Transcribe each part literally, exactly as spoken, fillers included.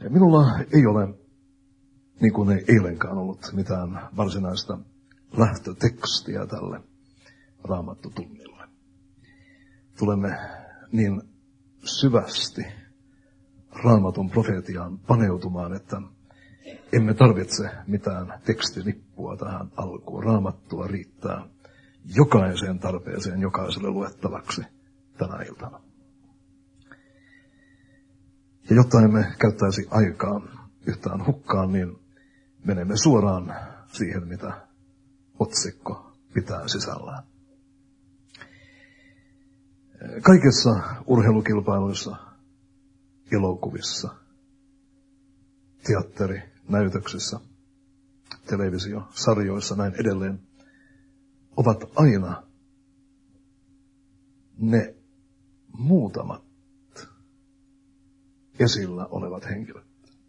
Minulla ei ole, niin kuin ei eilenkään ollut, mitään varsinaista lähtötekstiä tälle raamattutunnille. Tulemme niin syvästi Raamatun profeetiaan paneutumaan, että emme tarvitse mitään tekstilippua tähän alkuun. Raamattua riittää jokaiseen tarpeeseen, jokaiselle luettavaksi tänä iltana. Ja jotta emme käyttäisi aikaa yhtään hukkaan, niin menemme suoraan siihen, mitä otsikko pitää sisällään. Kaikissa urheilukilpailuissa, elokuvissa, teatterinäytöksissä, televisiosarjoissa näin edelleen ovat aina ne muutamat esillä olevat henkilöt,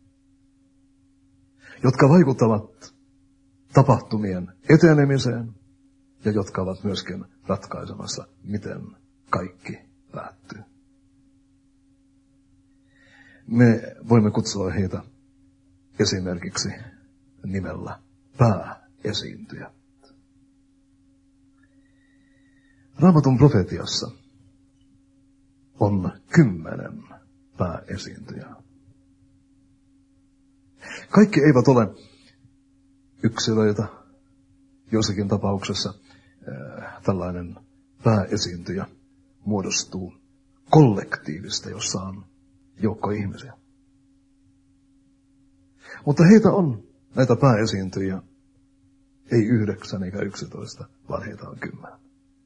jotka vaikuttavat tapahtumien etenemiseen ja jotka ovat myöskin ratkaisemassa, miten kaikki päättyy. Me voimme kutsua heitä esimerkiksi nimellä pääesiintyjä. Raamatun profetiassa on kymmenen pääesiintyjää. Kaikki eivät ole yksilöitä. Joissakin tapauksessa äh, tällainen pääesiintyjä muodostuu kollektiivista, jossa on joukko ihmisiä. Mutta heitä on, näitä pääesiintyjiä, ei yhdeksän eikä yksitoista, vaan heitä on kymmenen.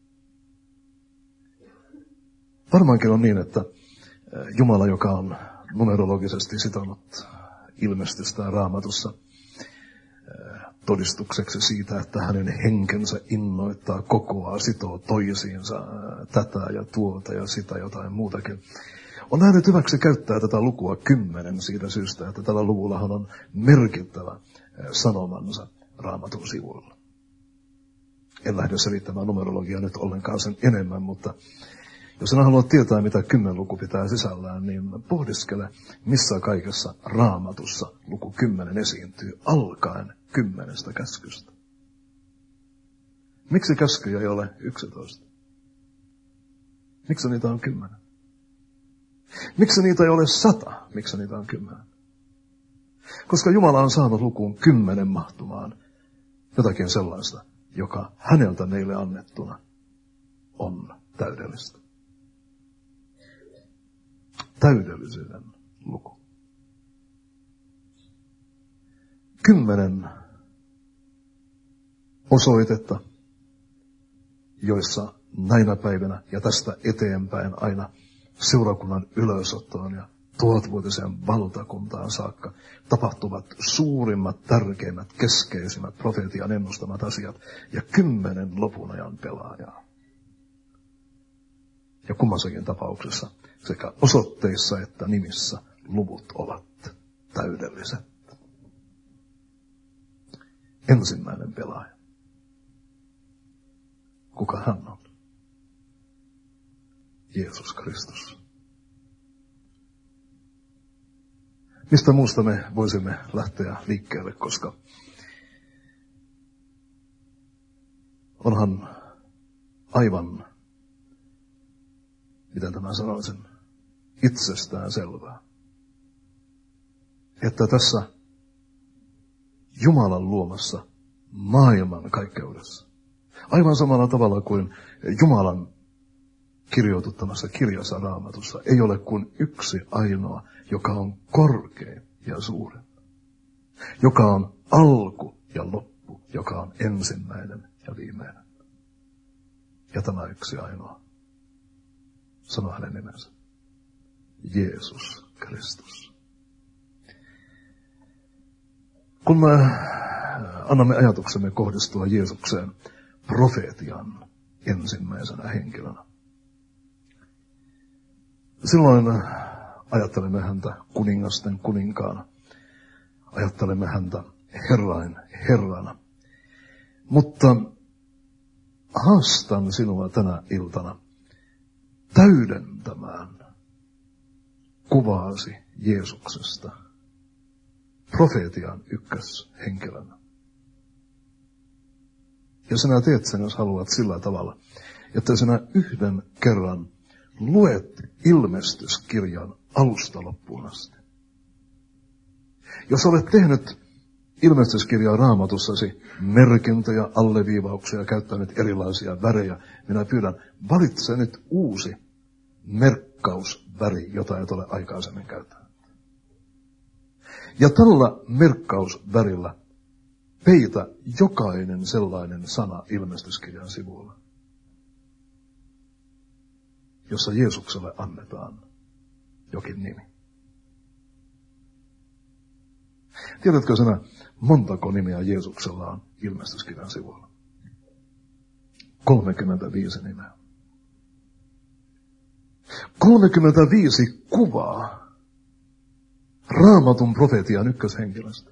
Varmaankin on niin, että Jumala, joka on numerologisesti sitonut ilmestystä Raamatussa todistukseksi siitä, että hänen henkensä innoittaa, kokoaa, sitoo toisiinsa tätä ja tuota ja sitä jotain muutakin, on nähnyt hyväksi käyttää tätä lukua kymmenen siitä syystä, että tällä luvullahan on merkittävä sanomansa Raamatun sivuilla. En lähde selittämään numerologiaa nyt ollenkaan sen enemmän, mutta jos sinä haluat tietää, mitä kymmenluku pitää sisällään, niin pohdiskele, missä kaikessa Raamatussa luku kymmenen esiintyy, alkaen kymmenestä käskystä. Miksi käskyjä ei ole yksitoista? Miksi niitä on kymmenen? Miksi niitä ei ole sata? Miksi niitä on kymmenen? Koska Jumala on saanut lukuun kymmenen mahtumaan jotakin sellaista, joka häneltä meille annettuna on täydellistä. Täydellisyyden luku. Kymmenen osoitetta, joissa näinä päivinä ja tästä eteenpäin aina seurakunnan ylösottoon ja tuhatvuotiseen valtakuntaan saakka tapahtuvat suurimmat, tärkeimmät, keskeisimmät profeetian ennustamat asiat ja kymmenen lopun ajan pelaajaa. Ja kummassakin tapauksessa sekä osoitteissa että nimissä luvut ovat täydelliset. Ensimmäinen pelaaja. Kuka hän on? Jeesus Kristus. Mistä muusta me voisimme lähteä liikkeelle, koska onhan aivan, miten tämä sanoisin, itsestään selvää, että tässä Jumalan luomassa maailman kaikkeudessa, aivan samalla tavalla kuin Jumalan kirjoituttamassa kirjassa Raamatussa, ei ole kuin yksi ainoa, joka on korkein ja suurin, joka on alku ja loppu, joka on ensimmäinen ja viimeinen. Ja tämä yksi ainoa, sano hänen nimensä, Jeesus Kristus. Kun me annamme ajatuksemme kohdistua Jeesukseen profeetian ensimmäisenä henkilönä, silloin ajattelemme häntä kuningasten kuninkaana, ajattelemme häntä Herrain Herrana. Mutta haastan sinua tänä iltana täydentämään kuvaasi Jeesuksesta profeetian ykköshenkilönä. Ja sinä teet sen, jos haluat sillä tavalla, että sinä yhden kerran luet ilmestyskirjan alusta loppuun asti. Jos olet tehnyt ilmestyskirjaa Raamatussasi merkintöjä, alleviivauksia, käyttänyt erilaisia värejä, minä pyydän, valitse nyt uusi merkkausväri, jota et ole aikaisemmin käyttänyt. Ja tällä merkkausvärillä peitä jokainen sellainen sana ilmestyskirjan sivuilla, jossa Jeesukselle annetaan jokin nimi. Tiedätkö sinä, montako nimeä Jeesuksella on ilmestyskirjan sivuilla? kolmekymmentäviisi nimeä. kolmekymmentäviisi kuvaa Raamatun profetian ykköshenkilöstä.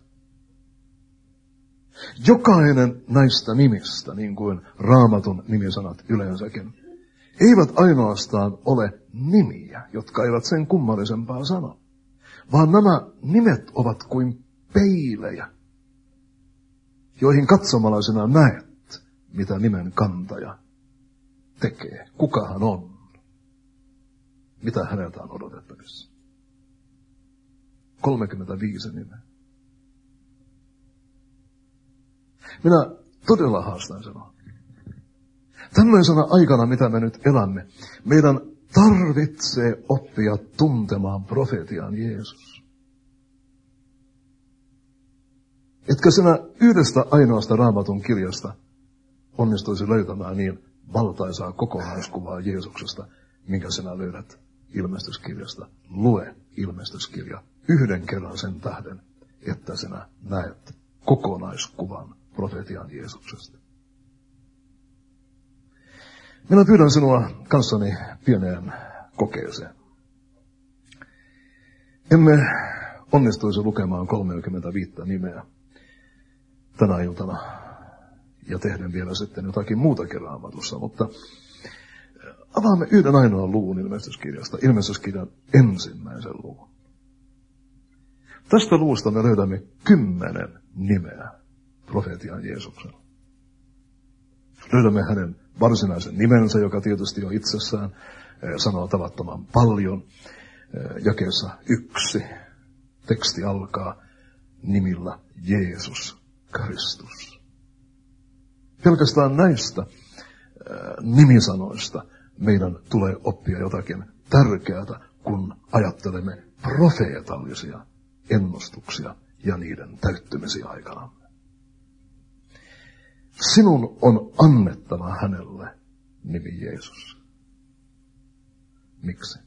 Jokainen näistä nimistä, niin kuin Raamatun nimisanat yleensäkin, eivät ainoastaan ole nimiä, jotka eivät sen kummallisempaa sano, vaan nämä nimet ovat kuin peilejä, joihin katsomalla sinä näet, mitä nimen kantaja tekee, kuka hän on, mitä häneltä on odotettavissa. kolmekymmentäviisi nimeä. Minä todella haastan sanoa. Tämmöisenä aikana, mitä me nyt elämme, meidän tarvitsee oppia tuntemaan profetian Jeesus. Etkö sinä yhdestä ainoasta Raamatun kirjasta onnistuisi löytämään niin valtaisaa kokonaiskuvaa Jeesuksesta, minkä sinä löydät ilmestyskirjasta. Lue ilmestyskirja yhden kerran sen tähden, että sinä näet kokonaiskuvan profetian Jeesuksesta. Minä pyydän sinua kanssani pieneen kokeeseen. Emme onnistuisi lukemaan kolmekymmentäviisi nimeä tänä iltana ja tehden vielä sitten jotakin muutakin Raamatussa, mutta avaamme yhden ainoan luvun ilmestyskirjasta, ilmestyskirjan ensimmäisen luvun. Tästä luvusta me löydämme kymmenen nimeä profetian Jeesuksella. Löydämme hänen varsinaisen nimensä, joka tietysti jo itsessään sanoo tavattoman paljon. Jakeessa yksi teksti alkaa nimillä Jeesus Kristus. Pelkästään näistä nimisanoista meidän tulee oppia jotakin tärkeää, kun ajattelemme profeetallisia ennustuksia ja niiden täyttymisiä aikana. Sinun on annettava hänelle nimi Jeesus. Miksi?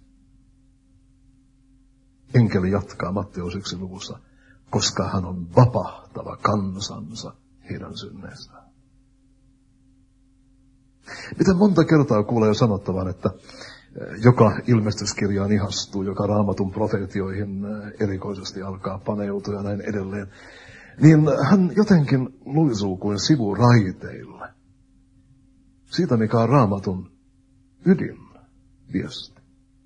Enkeli jatkaa Matteus yksi luvussa, koska hän on vapahtava kansansa heidän synneistään. Miten monta kertaa kuulee sanottavan, että joka ilmestyskirjaan ihastuu, joka Raamatun profeetioihin erikoisesti alkaa paneutua ja näin edelleen, niin hän jotenkin luisuu kuin sivuraiteille siitä, mikä on Raamatun ydinviesti.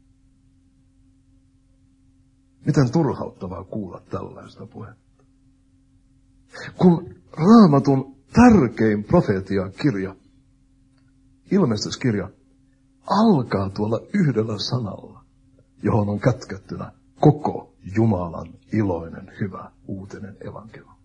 Miten turhauttavaa kuulla tällaista puhetta. Kun Raamatun tärkein profeetiakirja, ilmestyskirja, alkaa tuolla yhdellä sanalla, johon on kätkettynä koko Jumalan iloinen, hyvä, uutinen evankeliumi.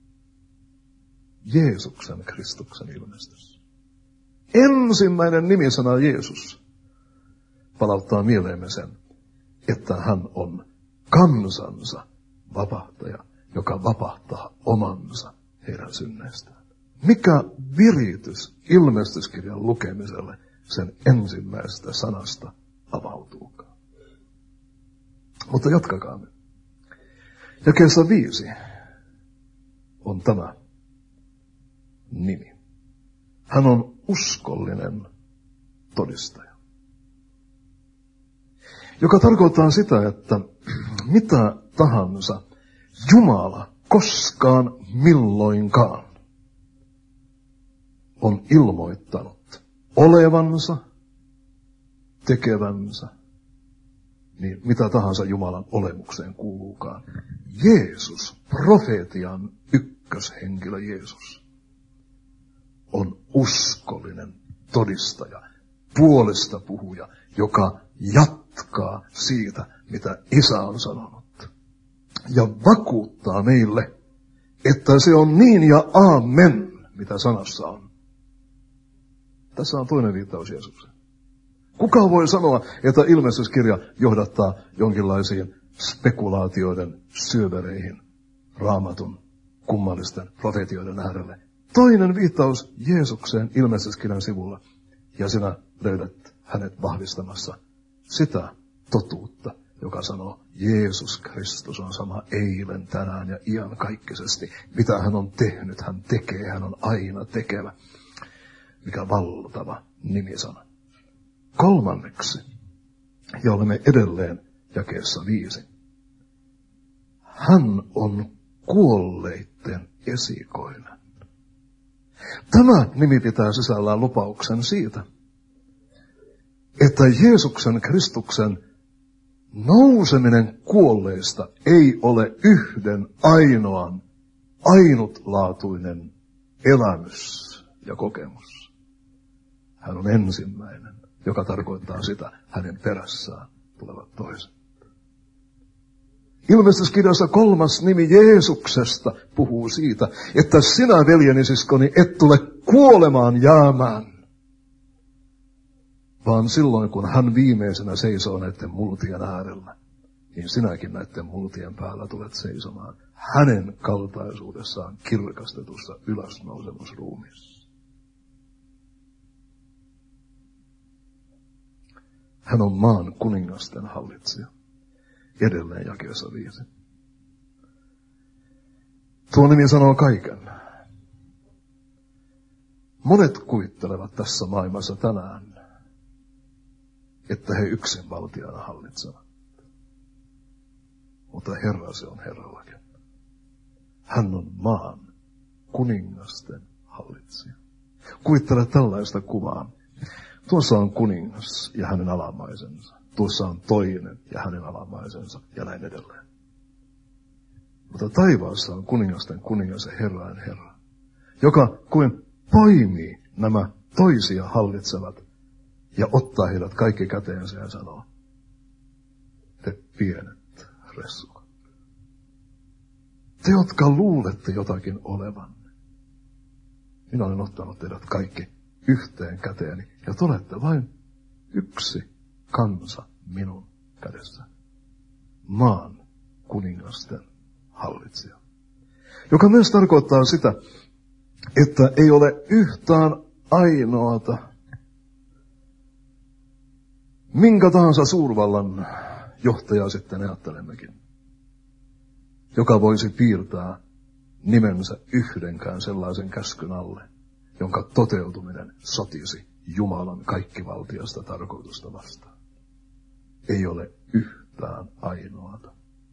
Jeesuksen Kristuksen ilmestys. Ensimmäinen nimisana Jeesus palauttaa mieleemme sen, että hän on kansansa vapahtaja, joka vapahtaa omansa heidän synneistään. Mikä viritys ilmestyskirjan lukemiselle sen ensimmäisestä sanasta avautuukaan. Mutta jatkakaamme. Jakeessa viisi on tämä nimi. Hän on uskollinen todistaja. Joka tarkoittaa sitä, että mitä tahansa Jumala koskaan milloinkaan on ilmoittanut olevansa, tekevänsä, niin mitä tahansa Jumalan olemukseen kuuluukaan. Jeesus profetian ykköshenkilö Jeesus on uskollinen todistaja, puolesta puhuja, joka jatkaa siitä, mitä Isä on sanonut. Ja vakuuttaa meille, että se on niin ja aamen, mitä sanassa on. Tässä on toinen viittaus Jeesukseen. Kuka voi sanoa, että ilmestyskirja johdattaa jonkinlaisiin spekulaatioiden syövereihin Raamatun kummallisten profetioiden äärelle? Toinen viittaus Jeesukseen ilmestyskirjan sivulla, ja sinä löydät hänet vahvistamassa sitä totuutta, joka sanoo, Jeesus Kristus on sama eilen, tänään ja iankaikkisesti. Mitä hän on tehnyt, hän tekee, hän on aina tekevä. Mikä valtava nimisana. Kolmanneksi, ja olemme edelleen jakeessa viisi. Hän on kuolleitten esikoinen. Tämä nimi pitää sisällään lupauksen siitä, että Jeesuksen Kristuksen nouseminen kuolleista ei ole yhden ainoan, ainutlaatuinen elämys ja kokemus. Hän on ensimmäinen, joka tarkoittaa sitä, hänen perässään tulevat toiset. Ilmestyskirjassa kolmas nimi Jeesuksesta puhuu siitä, että sinä, veljeni siskoni, et tule kuolemaan jäämään, vaan silloin, kun hän viimeisenä seisoo näiden multien äärellä, niin sinäkin näiden multien päällä tulet seisomaan hänen kaltaisuudessaan kirkastetussa ylösnousemusruumissa. Hän on maan kuningasten hallitsija. Edelleen jakeessa viisi. Tuo nimi sanoo kaiken. Monet kuvittelevat tässä maailmassa tänään, että he yksinvaltiana hallitsevat. Mutta Herra se on Herrallakin. Hän on maan kuningasten hallitsija. Kuvittele tällaista kuvaa. Tuossa on kuningas ja hänen alamaisensa. Tuossa on toinen ja hänen alamaisensa ja näin edelleen. Mutta taivaassa on kuningasten kuningas ja Herrain Herra, joka kuin poimii nämä toisia hallitsevat ja ottaa heidät kaikki käteensä ja sanoo, te pienet ressukat. Te, jotka luulette jotakin olevanne, minä olen ottanut teidät kaikki yhteen käteeni ja te olette vain yksi kansa minun kädessä. Maan kuningasten hallitsija. Joka myös tarkoittaa sitä, että ei ole yhtään ainoata minkä tahansa suurvallan johtajaa sitten ajattelemmekin, joka voisi piirtää nimensä yhdenkään sellaisen käskyn alle, jonka toteutuminen sotisi Jumalan kaikkivaltiasta tarkoitusta vastaan. Ei ole yhtään ainoata.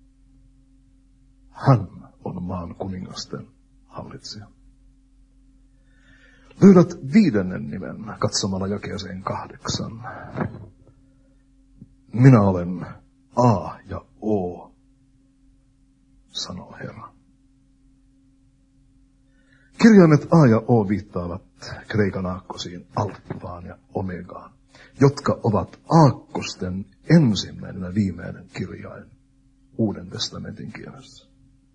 Hän on maan kuningasten hallitsija. Löydät viidennen nimen katsomalla jakeeseen kahdeksan. Minä olen A ja O, sanoo Herra. Kirjaimet A ja O viittaavat kreikan aakkosiin, alfaan ja omegaan, jotka ovat aakkosten ensimmäinen ja viimeinen kirjain Uuden testamentin kielessä.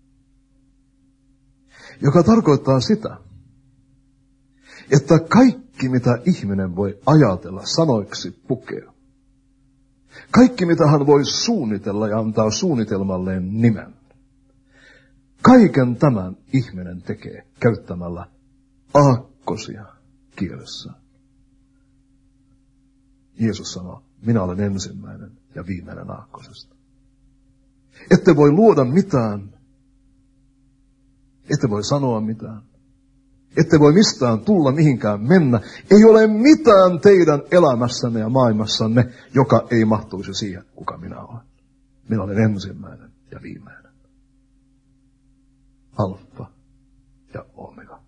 Joka tarkoittaa sitä, että kaikki mitä ihminen voi ajatella, sanoiksi pukea, kaikki mitä hän voi suunnitella ja antaa suunnitelmalleen nimen, kaiken tämän ihminen tekee käyttämällä aakkosia kielessä. Jeesus sanoo, minä olen ensimmäinen ja viimeinen aakkosesta. Ette voi luoda mitään, ette voi sanoa mitään, ette voi mistään tulla mihinkään mennä. Ei ole mitään teidän elämässänne ja maailmassanne, joka ei mahtuisi siihen, kuka minä olen. Minä olen ensimmäinen ja viimeinen. Alfa ja omega.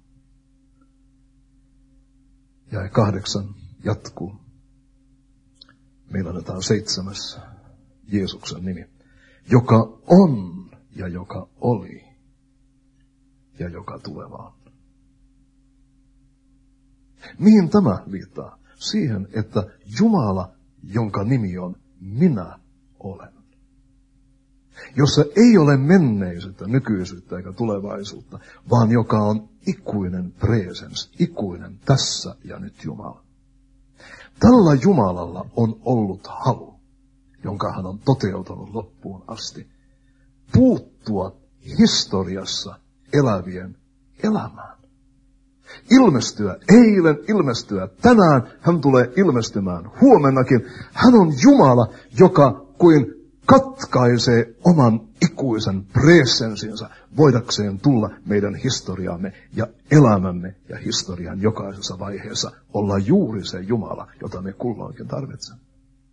Ja kahdeksan jatkuu. Meillä annetaan seitsemäs Jeesuksen nimi, joka on ja joka oli ja joka tulevaan. Mihin tämä viittaa? Siihen, että Jumala, jonka nimi on Minä olen, jossa ei ole menneisyyttä, nykyisyyttä eikä tulevaisuutta, vaan joka on ikuinen presens, ikuinen tässä ja nyt Jumala. Tällä Jumalalla on ollut halu, jonka hän on toteutunut loppuun asti, puuttua historiassa elävien elämään. Ilmestyä eilen, ilmestyä tänään, hän tulee ilmestymään huomennakin. Hän on Jumala, joka kuin katkaisee oman ikuisen presensinsa voidakseen tulla meidän historiaamme ja elämämme ja historian jokaisessa vaiheessa olla juuri se Jumala, jota me kulloinkin tarvitsemme.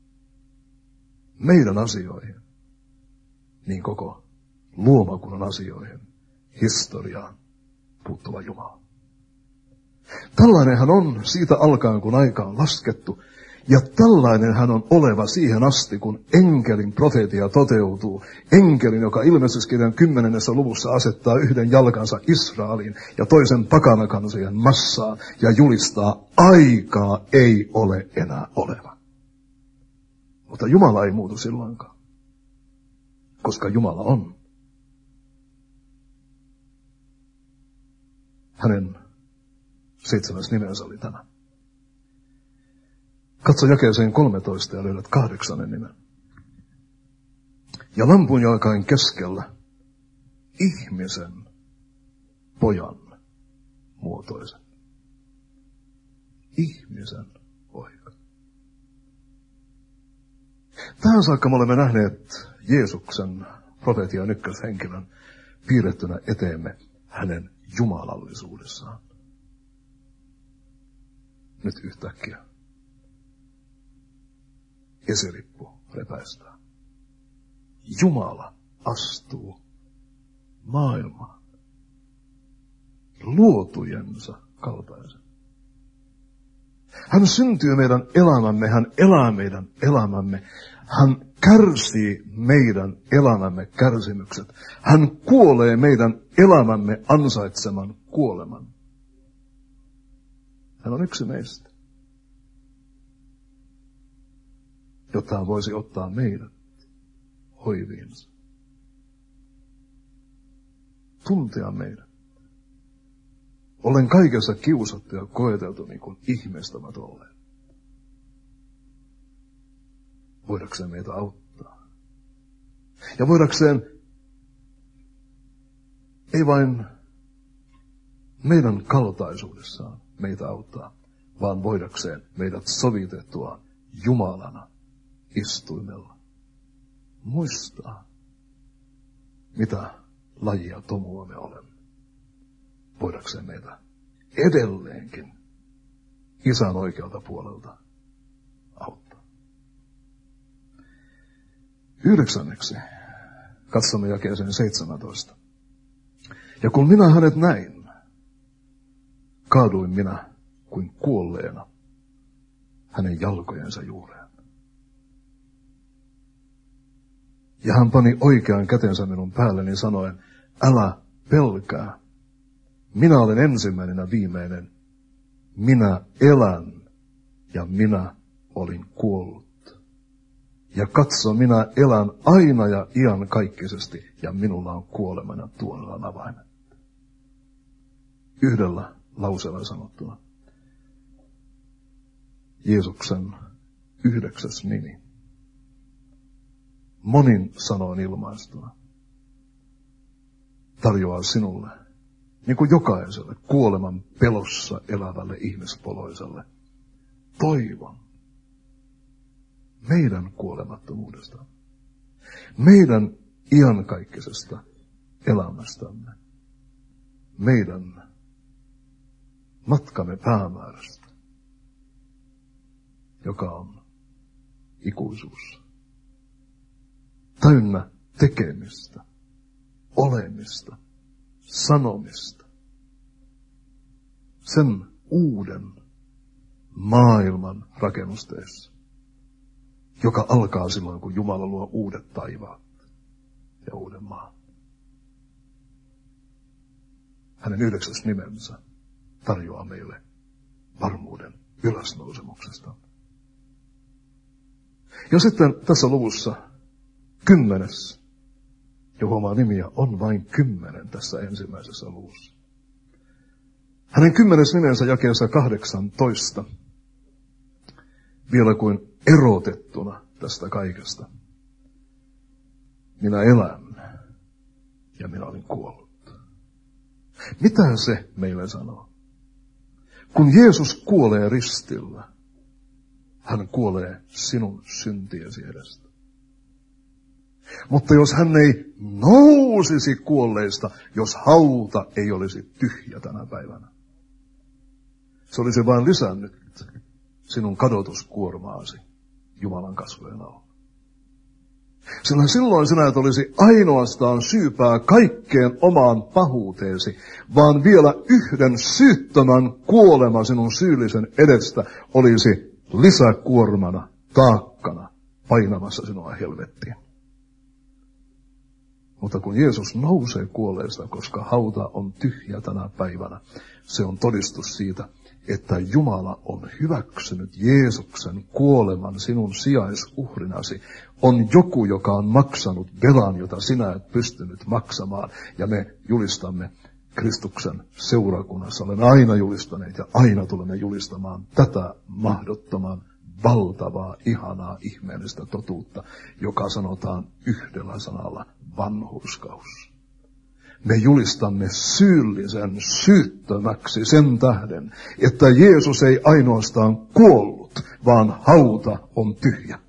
Meidän asioihin, niin koko luomakunnan asioihin, historiaan puuttuva Jumala. Tällainen hän on siitä alkaen, kun aika on laskettu, ja tällainen hän on oleva siihen asti, kun enkelin profeetia toteutuu. Enkelin, joka ilmestyskirjan kymmenennessä luvussa asettaa yhden jalkansa Israeliin ja toisen pakanakansien massaan ja julistaa, aikaa ei ole enää oleva. Mutta Jumala ei muutu silloinkaan, koska Jumala on. Hänen seitsemäs nimensä oli tämä. Katso jakeeseen kolmetoista ja löydät kahdeksannen nimen. Ja lampun jalkain keskellä ihmisen pojan muotoisen. Ihmisen poika. Tähän saakka me olemme nähneet Jeesuksen profetian ykköshenkilön piirrettynä eteemme hänen jumalallisuudessaan. Nyt yhtäkkiä esirippu repäistää. Jumala astuu maailmaan luotujensa kaltaisen. Hän syntyy meidän elämämme, hän elää meidän elämämme, hän kärsii meidän elämämme kärsimykset. Hän kuolee meidän elämämme ansaitseman kuoleman. Hän on yksi meistä, jotta hän voisi ottaa meidät hoiviinsa. Tuntea meidät. Olen kaikessa kiusattu ja koeteltu niin kuin ihmistämät olleet. Voidakseen meitä auttaa. Ja voidakseen ei vain meidän kaltaisuudessaan meitä auttaa, vaan voidakseen meidät sovitettua Jumalana istuimella. Muistaa, mitä lajia tomua me olemme. Voidakseen meitä edelleenkin isän oikealta puolelta auttaa. Yhdeksänneksi katsomme jakeeseen seitsemäntoista. Ja kun minä hänet näin, kaaduin minä kuin kuolleena hänen jalkojensa juureen. Ja hän pani oikean kätensä minun päälleni sanoen, älä pelkää. Minä olen ensimmäinen ja viimeinen. Minä elän ja minä olin kuollut. Ja katso, minä elän aina ja iän kaikkisesti ja minulla on kuolemana tuolla avaimet. Yhdellä lauseella sanottuna. Jeesuksen yhdeksäs nimi. Monin sanoin ilmaistuna. Tarjoaa sinulle, niin kuin jokaiselle kuoleman pelossa elävälle ihmispoloiselle, toivon meidän kuolemattomuudesta, meidän iankaikkisesta elämästämme, meidän matkamme päämäärästä, joka on ikuisuus. Täynnä tekemistä, olemista, sanomista. Sen uuden maailman rakennusteessa, joka alkaa silloin, kun Jumala luo uudet taivaat ja uuden maan. hänen yhdeksäs nimensä tarjoaa meille varmuuden ylösnousemuksesta. Ja sitten tässä luvussa kymmenes, ja huomaa nimiä, on vain kymmenen tässä ensimmäisessä luvussa. Hänen kymmenes nimensä jakeessa kahdeksantoista, vielä kuin erotettuna tästä kaikesta. Minä elän ja minä olin kuollut. Mitä se meille sanoo? Kun Jeesus kuolee ristillä, hän kuolee sinun syntiesi edestä. Mutta jos hän ei nousisi kuolleista, jos hauta ei olisi tyhjä tänä päivänä, se olisi vain lisännyt sinun kadotuskuormaasi Jumalan kasvojen alla. Sillä silloin sinä et olisi ainoastaan syypää kaikkeen omaan pahuuteesi, vaan vielä yhden syyttömän kuolema sinun syyllisen edestä olisi lisäkuormana, taakkana, painamassa sinua helvettiin. Mutta kun Jeesus nousee kuolleista, koska hauta on tyhjä tänä päivänä, se on todistus siitä, että Jumala on hyväksynyt Jeesuksen kuoleman sinun sijaisuhrinasi. On joku, joka on maksanut velan, jota sinä et pystynyt maksamaan. Ja me julistamme Kristuksen seurakunnassa. Olemme aina julistaneet ja aina tulemme julistamaan tätä mahdottoman, valtavaa, ihanaa, ihmeellistä totuutta, joka sanotaan yhdellä sanalla vanhurskaus. Me julistamme syyllisen syyttömäksi sen tähden, että Jeesus ei ainoastaan kuollut, vaan hauta on tyhjä.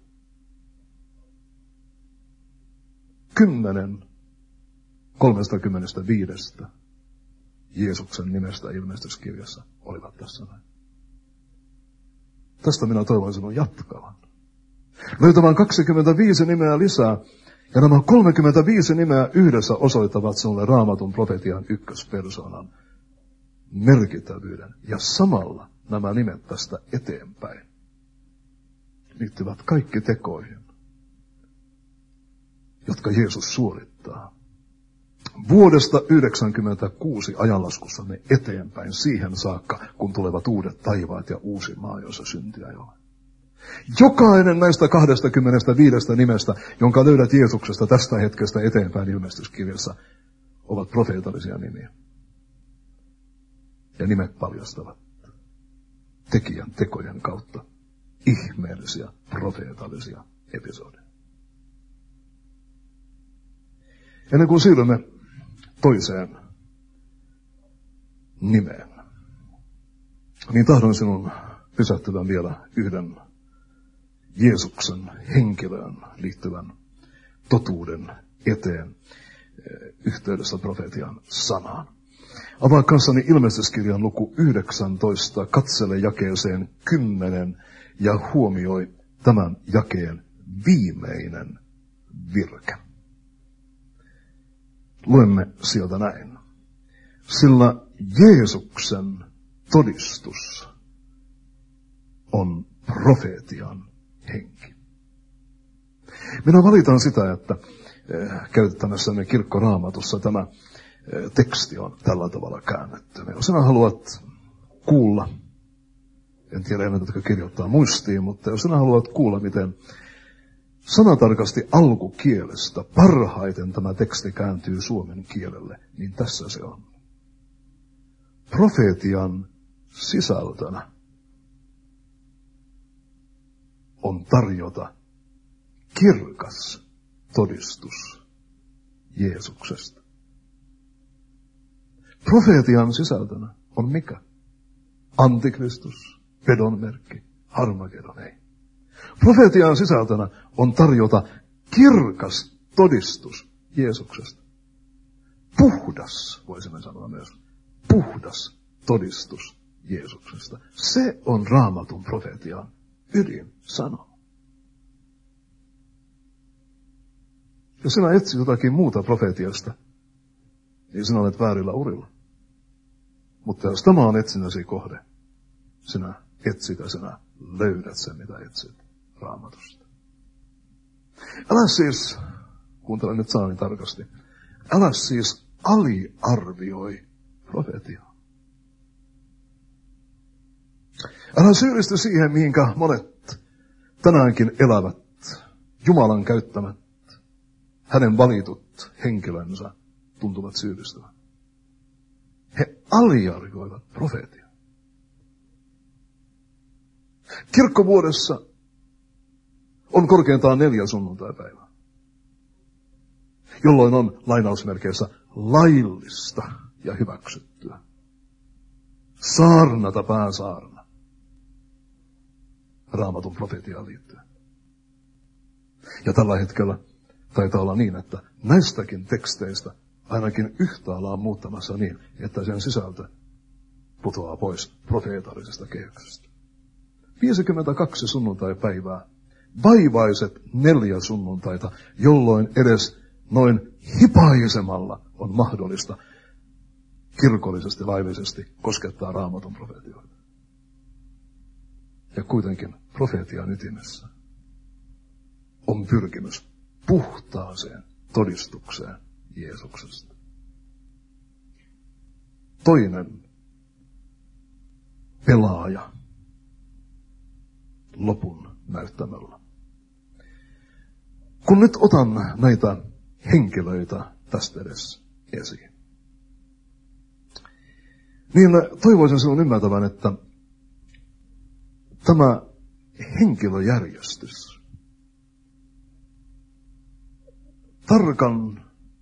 Kymmenen kolmestakymmenestä viidestä Jeesuksen nimestä ilmestyskirjassa olivat tässä näin. Tästä minä toivon sinun jatkavan. Löytämään kaksikymmentäviisi nimeä lisää. Ja nämä kolmekymmentäviisi nimeä yhdessä osoittavat sinulle Raamatun profetian ykköspersoonan merkittävyyden. Ja samalla nämä nimet tästä eteenpäin liittyvät kaikki tekoihin, jotka Jeesus suorittaa. Vuodesta yhdeksänkymmentäkuusi ajanlaskussamme eteenpäin siihen saakka, kun tulevat uudet taivaat ja uusi maa, jossa syntiä ei ole. Jokainen näistä kaksikymmentäviisi nimestä, jonka löydät Jeesuksesta tästä hetkestä eteenpäin ilmestyskirjassa, ovat profeetallisia nimiä. Ja nimet paljastavat tekijän tekojen kautta ihmeellisiä profeetallisia episodeja. Ennen kuin siirrymme toiseen nimeen, niin tahdon sinun pysähtyvän vielä yhden Jeesuksen henkilöön liittyvän totuuden eteen yhteydessä profetian sanaan. Avaa kanssani ilmestyskirjan luku yhdeksäntoista, katsele jakeeseen kymmenen ja huomioi tämän jakeen viimeinen virke. Luemme sieltä näin. Sillä Jeesuksen todistus on profetian henki. Minä valitan sitä, että käyttämässämme kirkkoraamatussa tämä teksti on tällä tavalla käännetty. Jos sinä haluat kuulla, en tiedä ennen jotka kirjoittaa muistiin, mutta jos sinä haluat kuulla, miten sanatarkasti alkukielestä parhaiten tämä teksti kääntyy suomen kielelle, niin tässä se on. Profetian sisältönä on tarjota kirkas todistus Jeesuksesta. Profetian sisältönä on mikä? Antikristus, pedonmerkki, Harmagedon, ei. Profetian sisältönä on tarjota kirkas todistus Jeesuksesta. Puhdas, voisimme sanoa myös, puhdas todistus Jeesuksesta. Se on Raamatun profetian ydinsana. Jos sinä etsit jotakin muuta profetiasta, niin sinä olet väärillä urilla. Mutta jos tämä on etsinnäsi kohde, sinä etsit ja sinä löydät sen, mitä etsit Raamatusta. Älä siis, kuuntele nyt sanani tarkasti, älä siis aliarvioi profetiaa. Älä syyllisty siihen, mihinkä monet tänäänkin elävät, Jumalan käyttämät, hänen valitut henkilönsä tuntuvat syyllistyvän. He aliarvioivat profeetia. Kirkkovuodessa on korkeintaan neljä sunnuntaipäivää, jolloin on lainausmerkeissä laillista ja hyväksyttyä saarnata pääsaarna Raamatun profetiaan liittyen. Ja tällä hetkellä taitaa olla niin, että näistäkin teksteistä ainakin yhtä ollaan muuttamassa niin, että sen sisältö putoaa pois profeetallisesta kehyksestä. viisikymmentäkaksi sunnuntaipäivää, vaivaiset neljä sunnuntaita, jolloin edes noin hipaisemalla on mahdollista kirkollisesti, laillisesti koskettaa Raamatun profetioita. Ja kuitenkin profetian ytimessä on pyrkimys puhtaaseen todistukseen Jeesuksesta. Toinen pelaaja lopun näyttämöllä. Kun nyt otan näitä henkilöitä tästä edes esiin, niin toivoisin sinun ymmärtävän, että tämä henkilöjärjestys tarkan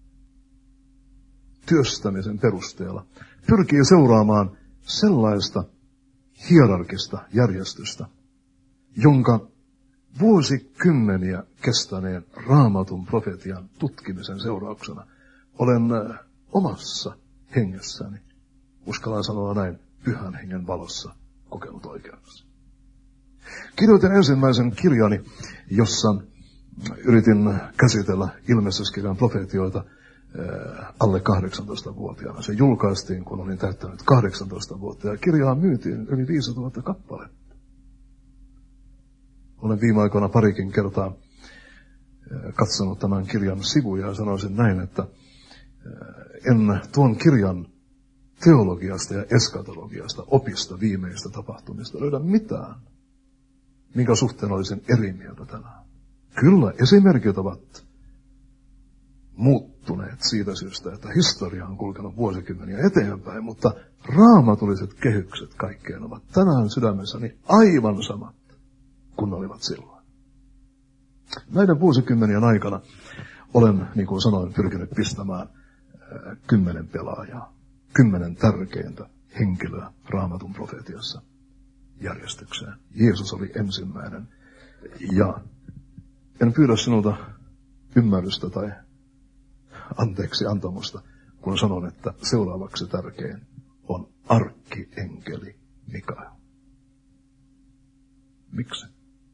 työstämisen perusteella pyrkii seuraamaan sellaista hierarkista järjestystä, jonka vuosikymmeniä kestäneen Raamatun profetian tutkimisen seurauksena olen omassa hengessäni, uskallan sanoa näin, pyhän hengen valossa kokenut oikeaksi. Kirjoitin ensimmäisen kirjani, jossa yritin käsitellä ilmestyskirjan profetioita alle kahdeksantoistavuotiaana. Se julkaistiin, kun olin täyttänyt kahdeksantoista vuotta, ja kirjaa myytiin yli viisituhatta kappaletta. Olen viime aikoina parikin kertaa katsonut tämän kirjan sivuja ja sanoisin näin, että en tuon kirjan teologiasta ja eskatologiasta, opista viimeistä tapahtumista löydä mitään, minkä suhteen olisin eri mieltä tänään. Kyllä, esimerkit ovat muuttuneet siitä syystä, että historia on kulkenut vuosikymmeniä eteenpäin, mutta raamatulliset kehykset kaikkeen ovat tänään sydämessäni aivan samat kuin olivat silloin. Näiden vuosikymmenien aikana olen, niin kuin sanoin, pyrkinyt pistämään äh, kymmenen pelaajaa, kymmenen tärkeintä henkilöä Raamatun profetiassa järjestykseen. Jeesus oli ensimmäinen, ja en pyydä sinulta ymmärrystä tai anteeksi antamusta, kun sanon, että seuraavaksi tärkein on arkkienkeli Mikael. Miksi?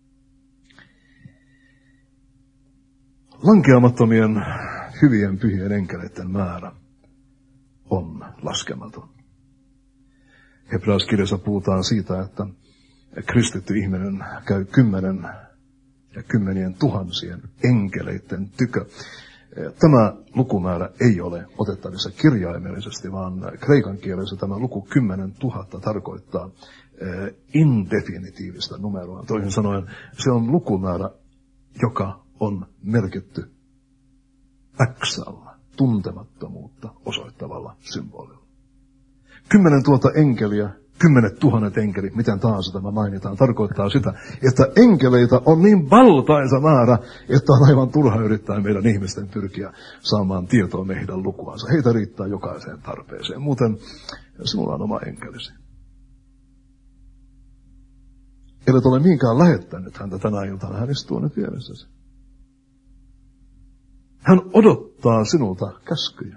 Lankeamattomien hyvien pyhien enkeleiden määrä on laskematon. Hebrealaiskirjassa puhutaan siitä, että kristitty ihminen käy kymmenen ja kymmenien tuhansien enkeleiden tykö. Tämä lukumäärä ei ole otettavissa kirjaimellisesti, vaan kreikan kielessä tämä luku kymmenen tuhatta tarkoittaa indefinitiivistä numeroa. Toisin sanoen se on lukumäärä, joka on merkitty X:llä, tuntemattomuutta osoittavalla symbolilla. Kymmenen tuhatta enkeliä, kymmenet tuhannet enkelit, miten tahansa tämä mainitaan, tarkoittaa sitä, että enkeleitä on niin valtaisa määrä, että on aivan turha yrittää meidän ihmisten pyrkiä saamaan tietoa meidän lukuansa. Heitä riittää jokaiseen tarpeeseen. Muuten sinulla on oma enkelisi. Elet ole mihinkään lähettänyt häntä tänä iltana, hän istuu nyt vieressäsi. Hän odottaa sinulta käskyjä.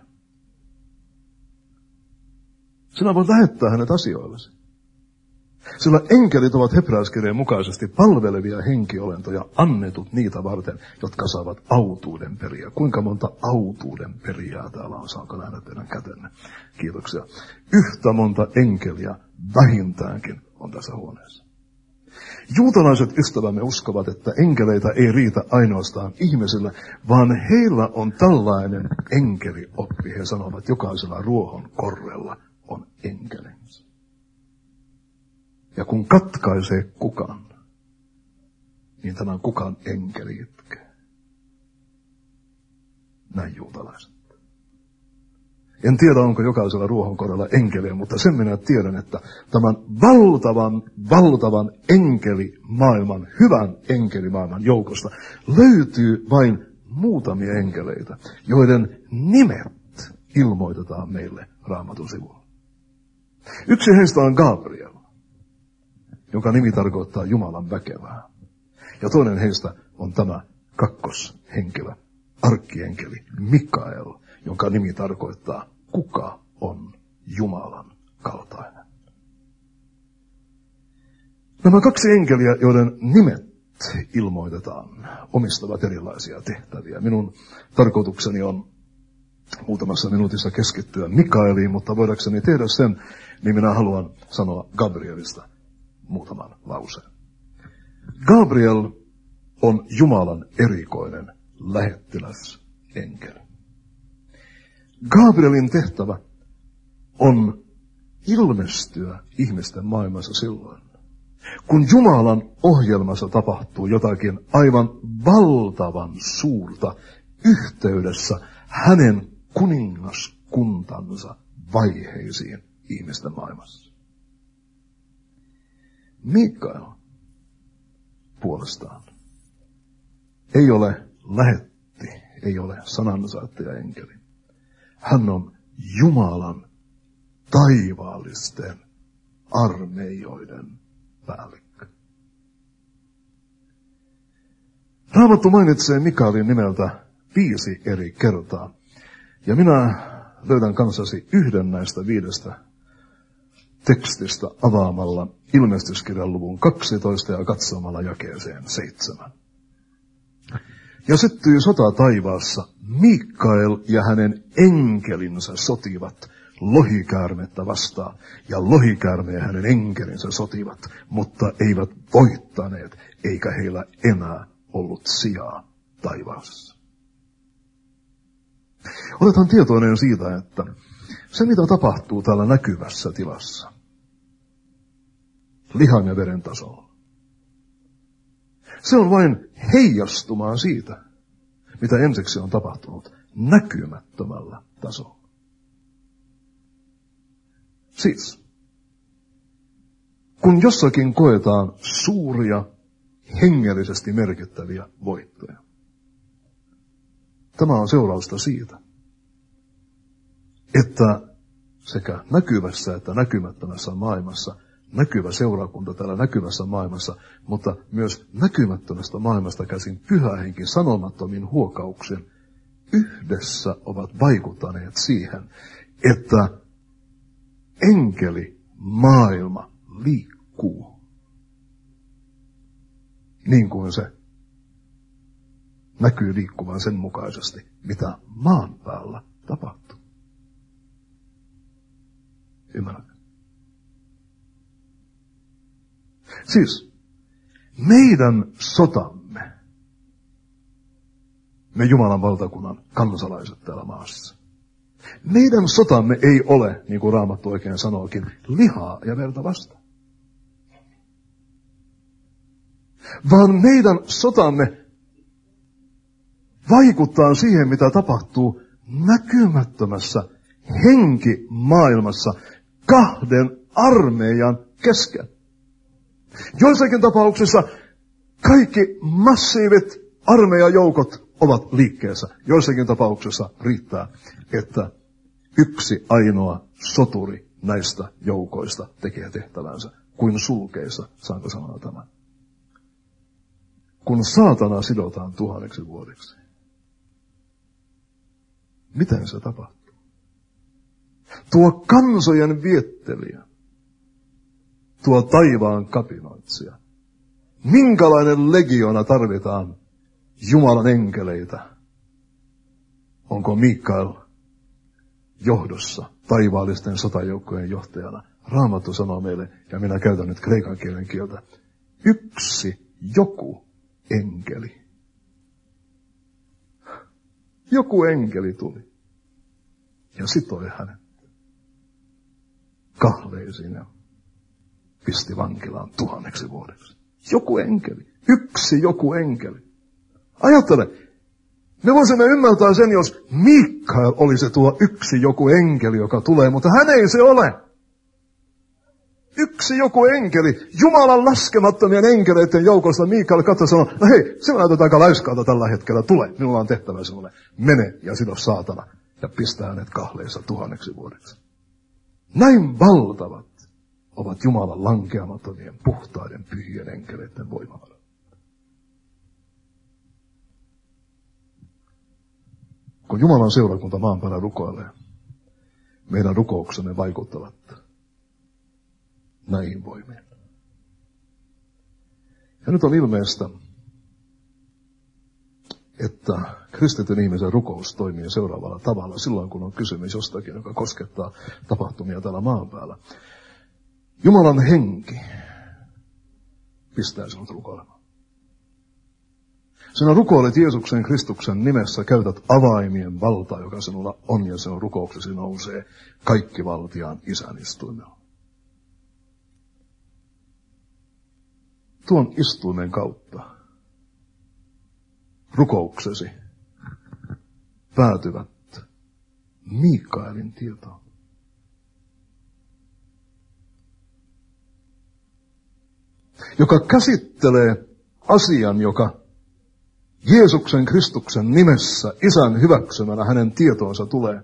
Sinä voit lähettää hänet asioillesi. Sillä enkelit ovat hebrealaiskirjeen mukaisesti palvelevia henkiolentoja, annetut niitä varten, jotka saavat autuuden periä. Kuinka monta autuuden perijää täällä on? Saanko nähdä teidän kätenne? Kiitoksia. Yhtä monta enkeliä vähintäänkin on tässä huoneessa. Juutalaiset ystävämme uskovat, että enkeleitä ei riitä ainoastaan ihmisille, vaan heillä on tällainen enkelioppi. He sanovat, jokaisella ruohon korrella on enkelinsä. Ja kun katkaisee kukan, niin tämän kukan enkeli itkee. Näin juutalaiset. En tiedä, onko jokaisella ruohonkoralla enkeliä, mutta sen minä tiedän, että tämän valtavan, valtavan enkelimaailman, hyvän enkelimaailman joukosta löytyy vain muutamia enkeleitä, joiden nimet ilmoitetaan meille Raamatun sivulla. Yksi heistä on Gabriel, jonka nimi tarkoittaa Jumalan väkevää. Ja toinen heistä on tämä kakkoshenkilö, arkkienkeli Mikael, jonka nimi tarkoittaa, kuka on Jumalan kaltainen. Nämä kaksi enkeliä, joiden nimet ilmoitetaan, omistavat erilaisia tehtäviä. Minun tarkoitukseni on muutamassa minuutissa keskittyä Mikaeliin, mutta voidakseni tehdä sen, niin minä haluan sanoa Gabrielista muutaman lauseen. Gabriel on Jumalan erikoinen lähettiläsenkeli. Gabrielin tehtävä on ilmestyä ihmisten maailmassa silloin, kun Jumalan ohjelmassa tapahtuu jotakin aivan valtavan suurta yhteydessä hänen kuningaskuntansa vaiheisiin ihmisten maailmassa. Mikael puolestaan ei ole lähetti, ei ole sanansaattaja enkeli. Hän on Jumalan taivaallisten armeijoiden päällikkö. Raamattu mainitsee Mikaelin nimeltä viisi eri kertaa. Ja minä löydän kanssasi yhden näistä viidestä tekstistä avaamalla ilmestyskirjan luvun kaksitoista ja katsomalla jakeeseen seitsemän. Ja syttyi sota taivaassa. Mikael ja hänen enkelinsä sotivat lohikäärmettä vastaan. Ja lohikäärme ja hänen enkelinsä sotivat, mutta eivät voittaneet, eikä heillä enää ollut sijaa taivaassa. Oletan tietoinen siitä, että se mitä tapahtuu täällä näkyvässä tilassa, lihan ja veren tasolla, se on vain heijastumaa siitä, mitä ensiksi on tapahtunut näkymättömällä tasolla. Siis, kun jossakin koetaan suuria, hengellisesti merkittäviä voittoja, tämä on seurausta siitä, että sekä näkyvässä että näkymättömässä maailmassa, näkyvä seurakunta täällä näkyvässä maailmassa, mutta myös näkymättömästä maailmasta käsin pyhä henki sanomattomin huokauksin yhdessä ovat vaikuttaneet siihen, että enkeli maailma liikkuu niin kuin se näkyy liikkuvan sen mukaisesti, mitä maan päällä tapahtuu. Ymmärrätkö? Siis, meidän sotamme, me Jumalan valtakunnan kansalaiset täällä maassa, meidän sotamme ei ole, niin kuin Raamattu oikein sanookin, lihaa ja verta vastaan. Vaan meidän sotamme vaikuttaa siihen, mitä tapahtuu näkymättömässä henkimaailmassa kahden armeijan kesken. Joissakin tapauksissa kaikki massiivit armeijajoukot ovat liikkeessä. Joissakin tapauksissa riittää, että yksi ainoa soturi näistä joukoista tekee tehtävänsä. Kuin sulkeissa, saanko sanoa tämän? Kun saatana sidotaan tuhanneksi vuodeksi. Miten se tapahtuu? Tuo kansojen viettelijä, tuo taivaan kapinoitsija. Minkälainen legiona tarvitaan Jumalan enkeleitä? Onko Mikael johdossa taivaallisten sotajoukkojen johtajana? Raamattu sanoo meille, ja minä käytän nyt kreikan kielen kieltä, yksi joku enkeli. Joku enkeli tuli ja sitoi hänet kahleisiin ja pisti vankilaan tuhanneksi vuodeksi. Joku enkeli. Yksi joku enkeli. Ajattele, me voisimme ymmärtää sen, jos Mikael oli se tuo yksi joku enkeli, joka tulee, mutta hän ei se ole. Yksi joku enkeli, Jumalan laskemattomien enkeleiden joukosta Mikael katsoi sanoi, no hei, sinä näytät aika laiskaalta tällä hetkellä, tule, minulla on tehtävä sinulle, mene ja sido saatana ja pistää hänet kahleissa tuhanneksi vuodeksi. Näin valtavat ovat Jumalan lankeamattomien, puhtaiden, pyhien enkeleiden voimavarat. Kun Jumalan seurakunta maan päällä rukoilee, meidän rukouksemme vaikuttavat näihin voimiin. Ja nyt on ilmeistä, että kristityn ihmisen rukous toimii seuraavalla tavalla silloin, kun on kysymys jostakin, joka koskettaa tapahtumia täällä maan päällä. Jumalan henki pistää sinut rukoilemaan. Sinä rukoilet Jeesuksen Kristuksen nimessä, käytät avaimien valtaa, joka sinulla on, ja sinun rukouksesi nousee kaikki valtiaan Isän istuimella. Tuon istuimen kautta rukouksesi päätyvät Mikaelin tietoon. Joka käsittelee asian, joka Jeesuksen Kristuksen nimessä Isän hyväksymänä hänen tietoonsa tulee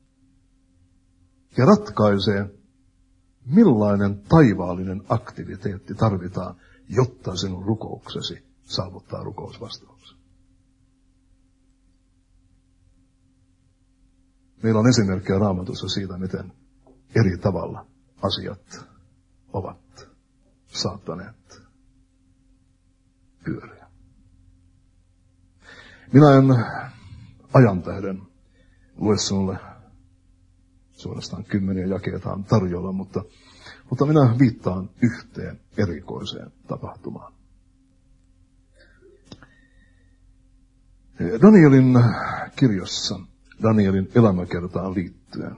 ja ratkaisee, millainen taivaallinen aktiviteetti tarvitaan, jotta sinun rukouksesi saavuttaa rukousvastauksen. Meillä on esimerkkejä Raamatussa siitä, miten eri tavalla asiat ovat saattaneet pyöriä. Minä en ajan tähden lue sinulle suorastaan kymmeniä jakeita on tarjolla, mutta, mutta minä viittaan yhteen erikoiseen tapahtumaan. Danielin kirjassa, Danielin elämäkertaan liittyen,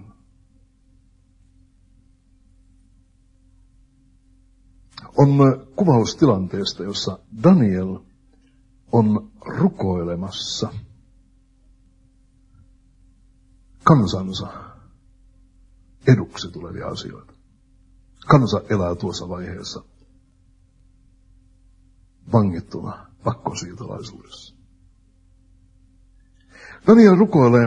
on kuvaus tilanteesta, jossa Daniel on rukoilemassa kansansa eduksi tulevia asioita. Kansa elää tuossa vaiheessa vangittuna pakkosiirtolaisuudessa. Daniel rukoilee,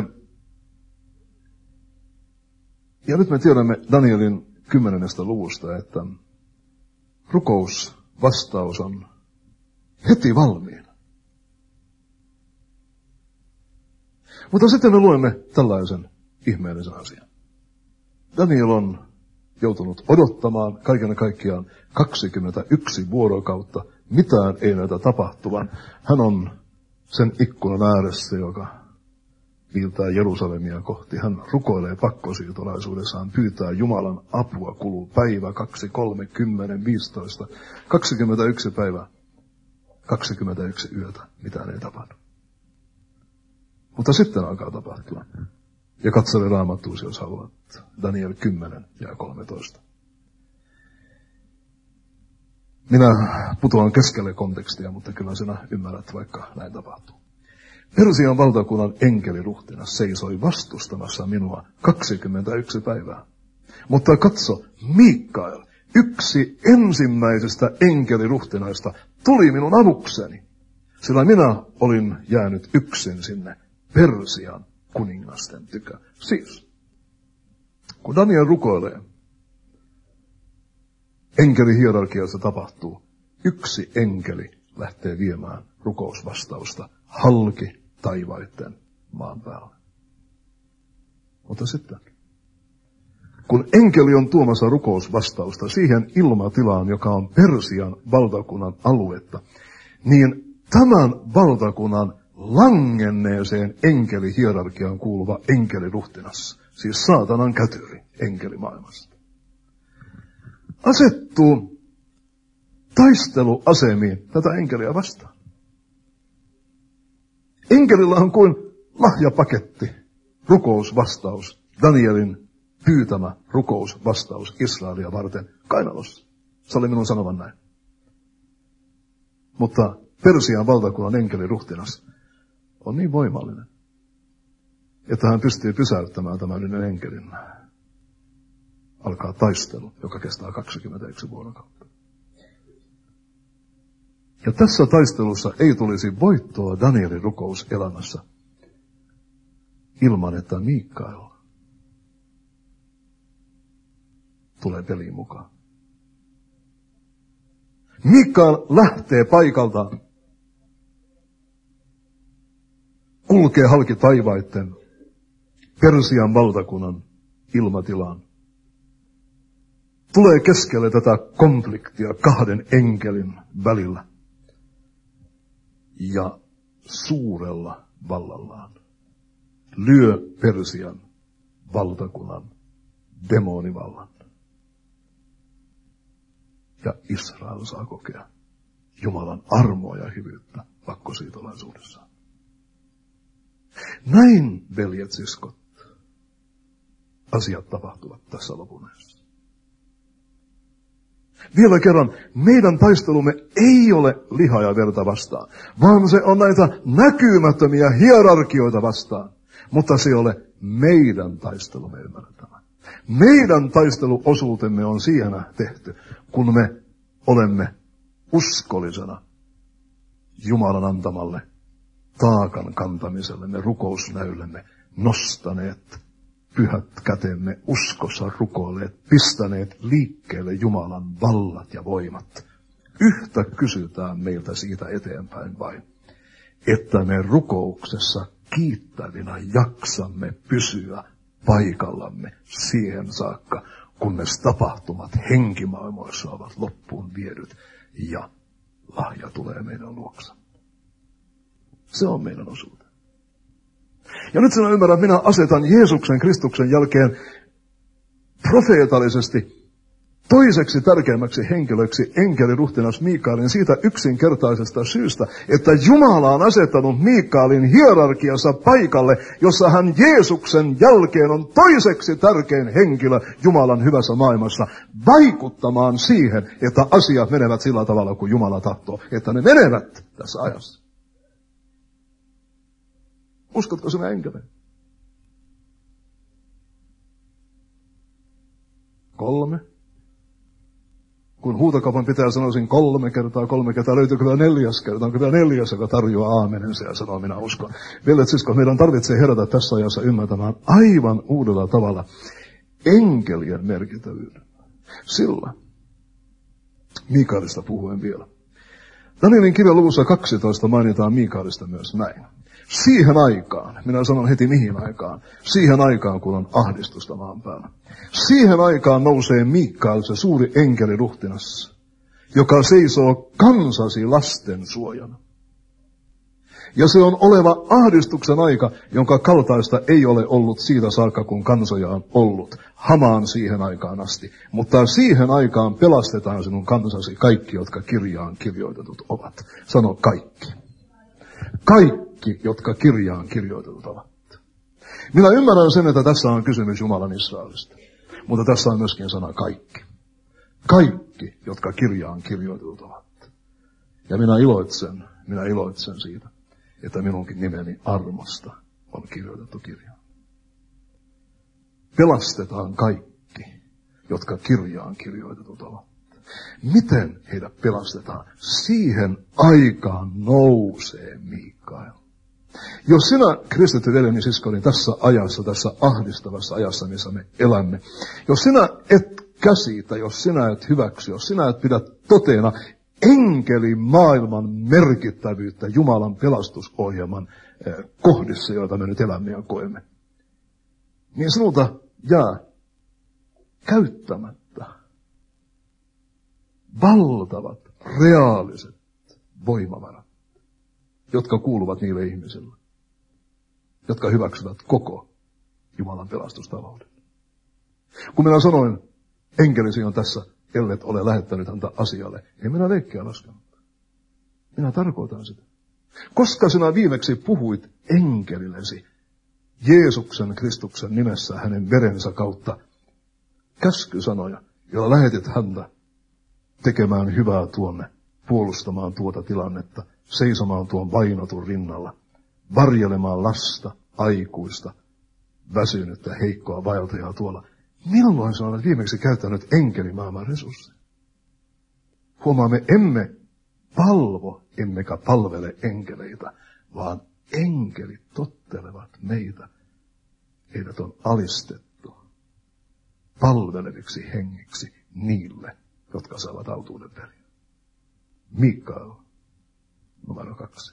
ja nyt me tiedämme Danielin kymmenennestä luvusta, että rukousvastaus on heti valmiina. Mutta sitten me luemme tällaisen ihmeellisen asian. Daniel on joutunut odottamaan kaiken kaikkiaan kaksikymmentäyksi vuorokautta. Mitään ei näytä tapahtuvan. Hän on sen ikkunan ääressä, joka viiltää Jerusalemia kohti. Hän rukoilee pakkosiirtolaisuudessaan, pyytää Jumalan apua, kuluu päivä, kaksi, kolme, kymmenen, viisitoista, kaksikymmentäyksi päivää, kaksikymmentäyksi yötä. Mitään ei tapahdu. Mutta sitten alkaa tapahtua. Ja katsele Raamattuusi, jos haluat. Daniel kymmenen ja kolmetoista. Minä putoan keskelle kontekstia, mutta kyllä sinä ymmärrät, vaikka näin tapahtuu. Persian valtakunnan enkeliruhtinas seisoi vastustamassa minua kaksikymmentäyksi päivää. Mutta katso, Mikael, yksi ensimmäisistä enkeliruhtinaista, tuli minun avukseni, sillä minä olin jäänyt yksin sinne Persian kuningasten tykö. Siis, kun Daniel rukoilee, enkelihierarkiassa tapahtuu. Yksi enkeli lähtee viemään rukousvastausta halki taivaitten maan päälle. Mutta sitten, kun enkeli on tuomassa rukousvastausta siihen ilmatilaan, joka on Persian valtakunnan aluetta, niin tämän valtakunnan langenneeseen enkelihierarkiaan kuuluva enkeliruhtinas, siis saatanan kätyri enkelimaailmasta, asettuu taisteluasemiin tätä enkeliä vastaan. Enkelillä on kuin lahjapaketti, rukousvastaus, Danielin pyytämä rukousvastaus Israelia varten kainalossa. Salli minun sanovan näin. Mutta Persian valtakunnan enkeliruhtinas on niin voimallinen, että hän pystyy pysäyttämään tämän yhden enkelin. Alkaa taistelu, joka kestää kaksikymmentäyksi vuorokautta. Ja tässä taistelussa ei tulisi voittoa Danielin rukouselämässä ilman, että Mikael tulee peliin mukaan. Mikael lähtee paikaltaan, kulkee halki taivaitten Persian valtakunnan ilmatilaan. Tulee keskelle tätä konfliktia kahden enkelin välillä ja suurella vallallaan lyö Persian valtakunnan demonivallan. Ja Israel saa kokea Jumalan armoa ja hyvyyttä pakkosiirtolaisuudessaan. Näin, veljet siskot, asiat tapahtuvat tässä lopuneessa. Vielä kerran, meidän taistelumme ei ole lihaa ja verta vastaan, vaan se on näitä näkymättömiä hierarkioita vastaan. Mutta se ei ole meidän taistelumme, ymmärrettävä. Meidän taisteluosuutemme on siihen tehty, kun me olemme uskollisena Jumalan antamalle taakan kantamisellemme, rukousnäyllemme nostaneet pyhät kätemme uskossa rukoilleet, pistäneet liikkeelle Jumalan vallat ja voimat. Yhtä kysytään meiltä siitä eteenpäin vain, että me rukouksessa kiittävinä jaksamme pysyä paikallamme siihen saakka, kunnes tapahtumat henkimaailmoissa ovat loppuun viedyt ja lahja tulee meidän luokse. Se on meidän osuutemme. Ja nyt sinä ymmärrät, minä asetan Jeesuksen Kristuksen jälkeen profeetallisesti toiseksi tärkeimmäksi henkilöksi enkeliruhtinas Mikaelin siitä yksinkertaisesta syystä, että Jumala on asettanut Mikaelin hierarkiassa paikalle, jossa hän Jeesuksen jälkeen on toiseksi tärkein henkilö Jumalan hyvässä maailmassa, vaikuttamaan siihen, että asiat menevät sillä tavalla kuin Jumala tahtoo, että ne menevät tässä ajassa. Uskotko sinä enkeliin? Kolme. Kun huutokaupan pitää sanoisin kolme kertaa, kolme kertaa, löytyykö vielä neljäs kerta, onko vielä neljäs, joka tarjoaa aamenensa ja sanoo, minä uskon. Veljet siskot, meidän tarvitsee herätä tässä ajassa ymmärtämään aivan uudella tavalla enkelien merkittävyyden. Sillä, Mikaelista puhuen vielä. Danielin kirjan luvussa kaksitoista mainitaan Mikaelista myös näin. Siihen aikaan, minä sanon heti mihin aikaan, siihen aikaan kun on ahdistusta maan päällä. Siihen aikaan nousee Mikael, se suuri enkeliruhtinas, joka seisoo kansasi lasten suojana. Ja se on oleva ahdistuksen aika, jonka kaltaista ei ole ollut siitä saakka, kun kansoja on ollut, hamaan siihen aikaan asti. Mutta siihen aikaan pelastetaan sinun kansasi kaikki, jotka kirjaan kirjoitetut ovat. Sano kaikki. Kaikki, jotka kirjaan kirjoitetut ovat. Minä ymmärrän sen, että tässä on kysymys Jumalan Israelista. Mutta tässä on myöskin sana kaikki. Kaikki, jotka kirjaan kirjoitetut ovat. Ja minä iloitsen, minä iloitsen siitä, että minunkin nimeni armosta on kirjoitettu kirjaan. Pelastetaan kaikki, jotka kirjaan kirjoitetut ovat. Miten heidät pelastetaan? Siihen aikaan nousee Mikael. Jos sinä, kristitty veljeni siskoni, tässä ajassa, tässä ahdistavassa ajassa, missä me elämme, jos sinä et käsitä, jos sinä et hyväksy, jos sinä et pidä toteena enkelimaailman merkittävyyttä Jumalan pelastusohjelman kohdissa, joita me nyt elämme ja koemme, niin sinulta jää käyttämättä valtavat, reaaliset voimavarat, jotka kuuluvat niille ihmisille, jotka hyväksyvät koko Jumalan pelastustalouden. Kun minä sanoin, enkelisi on tässä, ellet ole lähettänyt häntä asialle, en minä leikkiä laskenut. Minä tarkoitan sitä. Koska sinä viimeksi puhuit enkelillesi Jeesuksen Kristuksen nimessä hänen verensä kautta käskysanoja, joilla lähetit häntä tekemään hyvää tuonne, puolustamaan tuota tilannetta, seisomaan tuon vainotun rinnalla, varjelemaan lasta, aikuista, väsynyttä, heikkoa vaeltajaa tuolla. Milloin sinä olet viimeksi käyttänyt enkelimaailman resursseja? Huomaamme, emme palvo, emmekä palvele enkeleitä, vaan enkelit tottelevat meitä. Heidät on alistettu palveleviksi hengiksi niille, jotka saavat autuuden periä. Mikael, numero kaksi.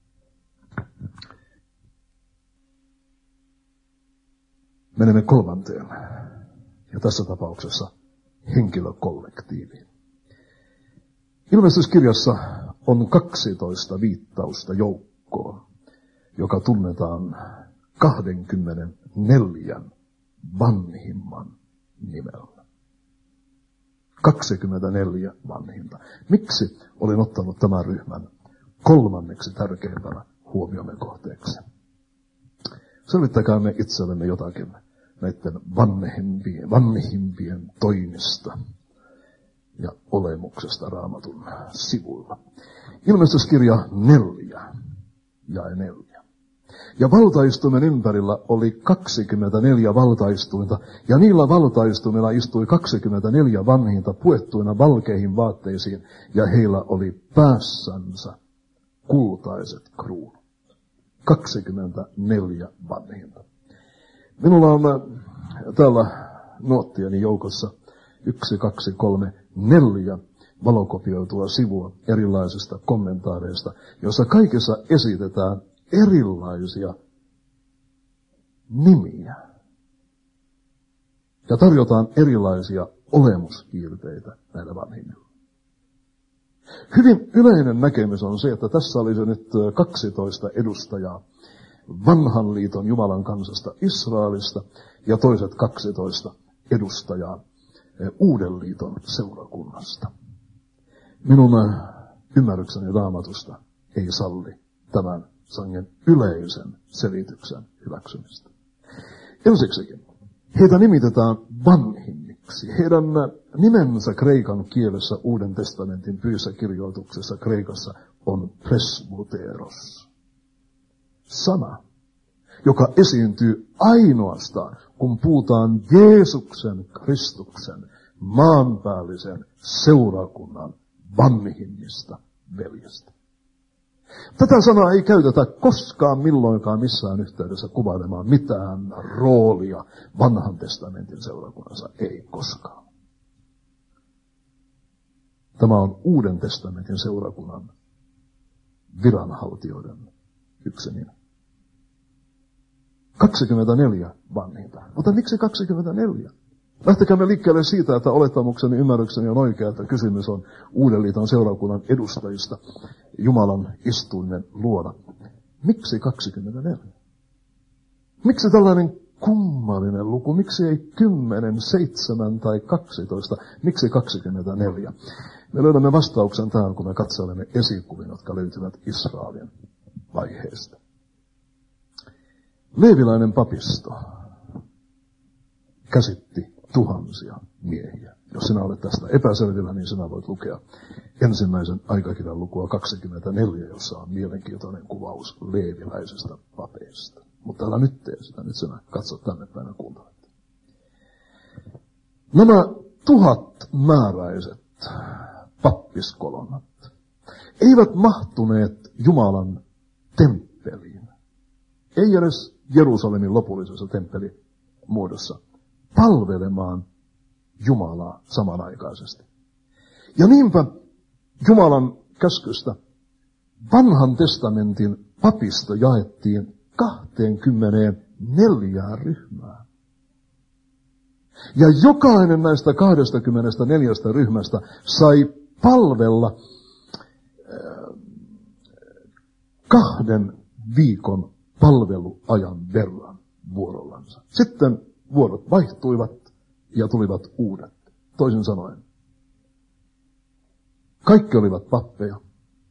Menemme kolmanteen, ja tässä tapauksessa henkilökollektiiviin. Ilmestyskirjassa on kaksitoista viittausta joukkoon, joka tunnetaan kaksikymmentäneljä vanhimman nimellä. kaksikymmentäneljä vanhinta. Miksi olin ottanut tämän ryhmän kolmanneksi tärkeimpänä huomiomme kohteeksi? Selvittäkäämme itsellemme jotakin näiden vanhimpien, vanhimpien toimista ja olemuksesta Raamatun sivuilla. Ilmestyskirja neljä ja neljä. Ja valtaistuimen ympärillä oli kaksikymmentäneljä valtaistuinta, ja niillä valtaistuimilla istui kaksikymmentäneljä vanhinta puettuina valkeihin vaatteisiin, ja heillä oli päässänsä kultaiset kruunut. kaksikymmentäneljä vanhinta. Minulla on täällä nuottieni joukossa yksi, kaksi, kolme, neljä valokopioitua sivua erilaisista kommentaareista, joissa kaikissa esitetään erilaisia nimiä. Ja tarjotaan erilaisia olemuspiirteitä näille vanhimmille. Hyvin yleinen näkemys on se, että tässä olisi nyt kaksitoista edustajaa vanhan liiton Jumalan kansasta Israelista ja toiset kaksitoista edustajaa uuden liiton seurakunnasta. Minun ymmärrykseni Raamatusta ei salli tämän sangen yleisen selityksen hyväksymistä. Ensiksikin, heitä nimitetään vanhimmiksi. Heidän nimensä kreikan kielessä Uuden testamentin pyyssä kirjoituksessa kreikassa on presbyteros. Sana, joka esiintyy ainoastaan, kun puhutaan Jeesuksen Kristuksen maanpäällisen seurakunnan vanhimmista veljistä. Tätä sanaa ei käytetä koskaan milloinkaan missään yhteydessä kuvailemaan mitään roolia vanhan testamentin seurakunnassa. Ei koskaan. Tämä on Uuden testamentin seurakunnan viranhaltijoiden yksi nimi. kaksikymmentäneljä vanhinta. Mutta miksi kaksikymmentäneljä? Lähtekäämme liikkeelle siitä, että olettamukseni ymmärrykseni on oikea, että kysymys on Uuden liiton seurakunnan edustajista Jumalan istuimen luona. Miksi kaksikymmentäneljä? Miksi tällainen kummallinen luku? Miksi ei kymmenen, seitsemän tai kaksitoista? Miksi kaksikymmentäneljä? Me löydämme vastauksen tähän, kun me katselemme esikuvia, jotka löytyvät Israelin vaiheesta. Leeviläinen papisto käsitti tuhansia miehiä. Jos sinä olet tästä epäselvillä, niin sinä voit lukea ensimmäisen aikakirjan lukua kaksikymmentäneljä, jossa on mielenkiintoinen kuvaus leeviläisistä papeista. Mutta älä nyt tee sitä, nyt sinä katsot tänne päin ja kuuntelet. Nämä tuhat määräiset pappiskolonnat eivät mahtuneet Jumalan temppeliin. Ei edes Jerusalemin lopullisessa temppelimuodossa palvelemaan Jumalaa samanaikaisesti. Ja niinpä Jumalan käskystä vanhan testamentin papisto jaettiin kaksikymmentäneljä ryhmää. Ja jokainen näistä kaksikymmentäneljä ryhmästä sai palvella kahden viikon palveluajan verran vuorollansa. Sitten vuorot vaihtuivat ja tulivat uudet. Toisin sanoen, kaikki olivat pappeja,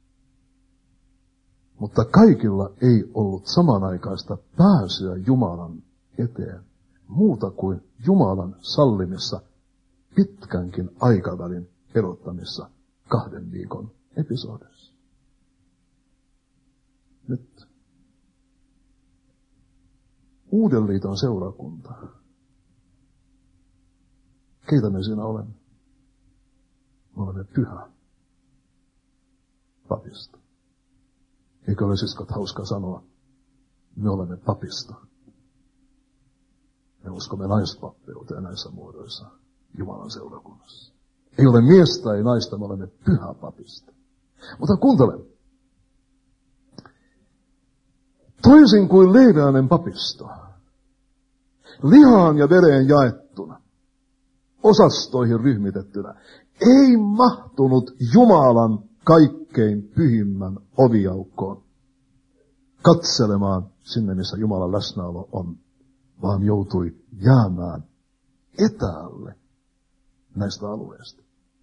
mutta kaikilla ei ollut samanaikaista pääsyä Jumalan eteen muuta kuin Jumalan sallimissa pitkänkin aikavälin erottamissa kahden viikon episodissa. Nyt. Uuden liiton seurakunta. Keitä me siinä olemme? Me olemme pyhä papista. Eikö ole siskot hauska sanoa? Me olemme papista. Me uskomme naispappeuteen näissä muodoissa Jumalan seurakunnassa. Ei ole miestä, ei naista, me olemme pyhä papista. Mutta kuuntele. Toisin kuin leveäinen papisto, lihaan ja vereen jaettuna, osastoihin ryhmitettynä, ei mahtunut Jumalan kaikkein pyhimmän oviaukkoon katselemaan sinne, missä Jumalan läsnäolo on, vaan joutui jäämään etäälle näistä alueista.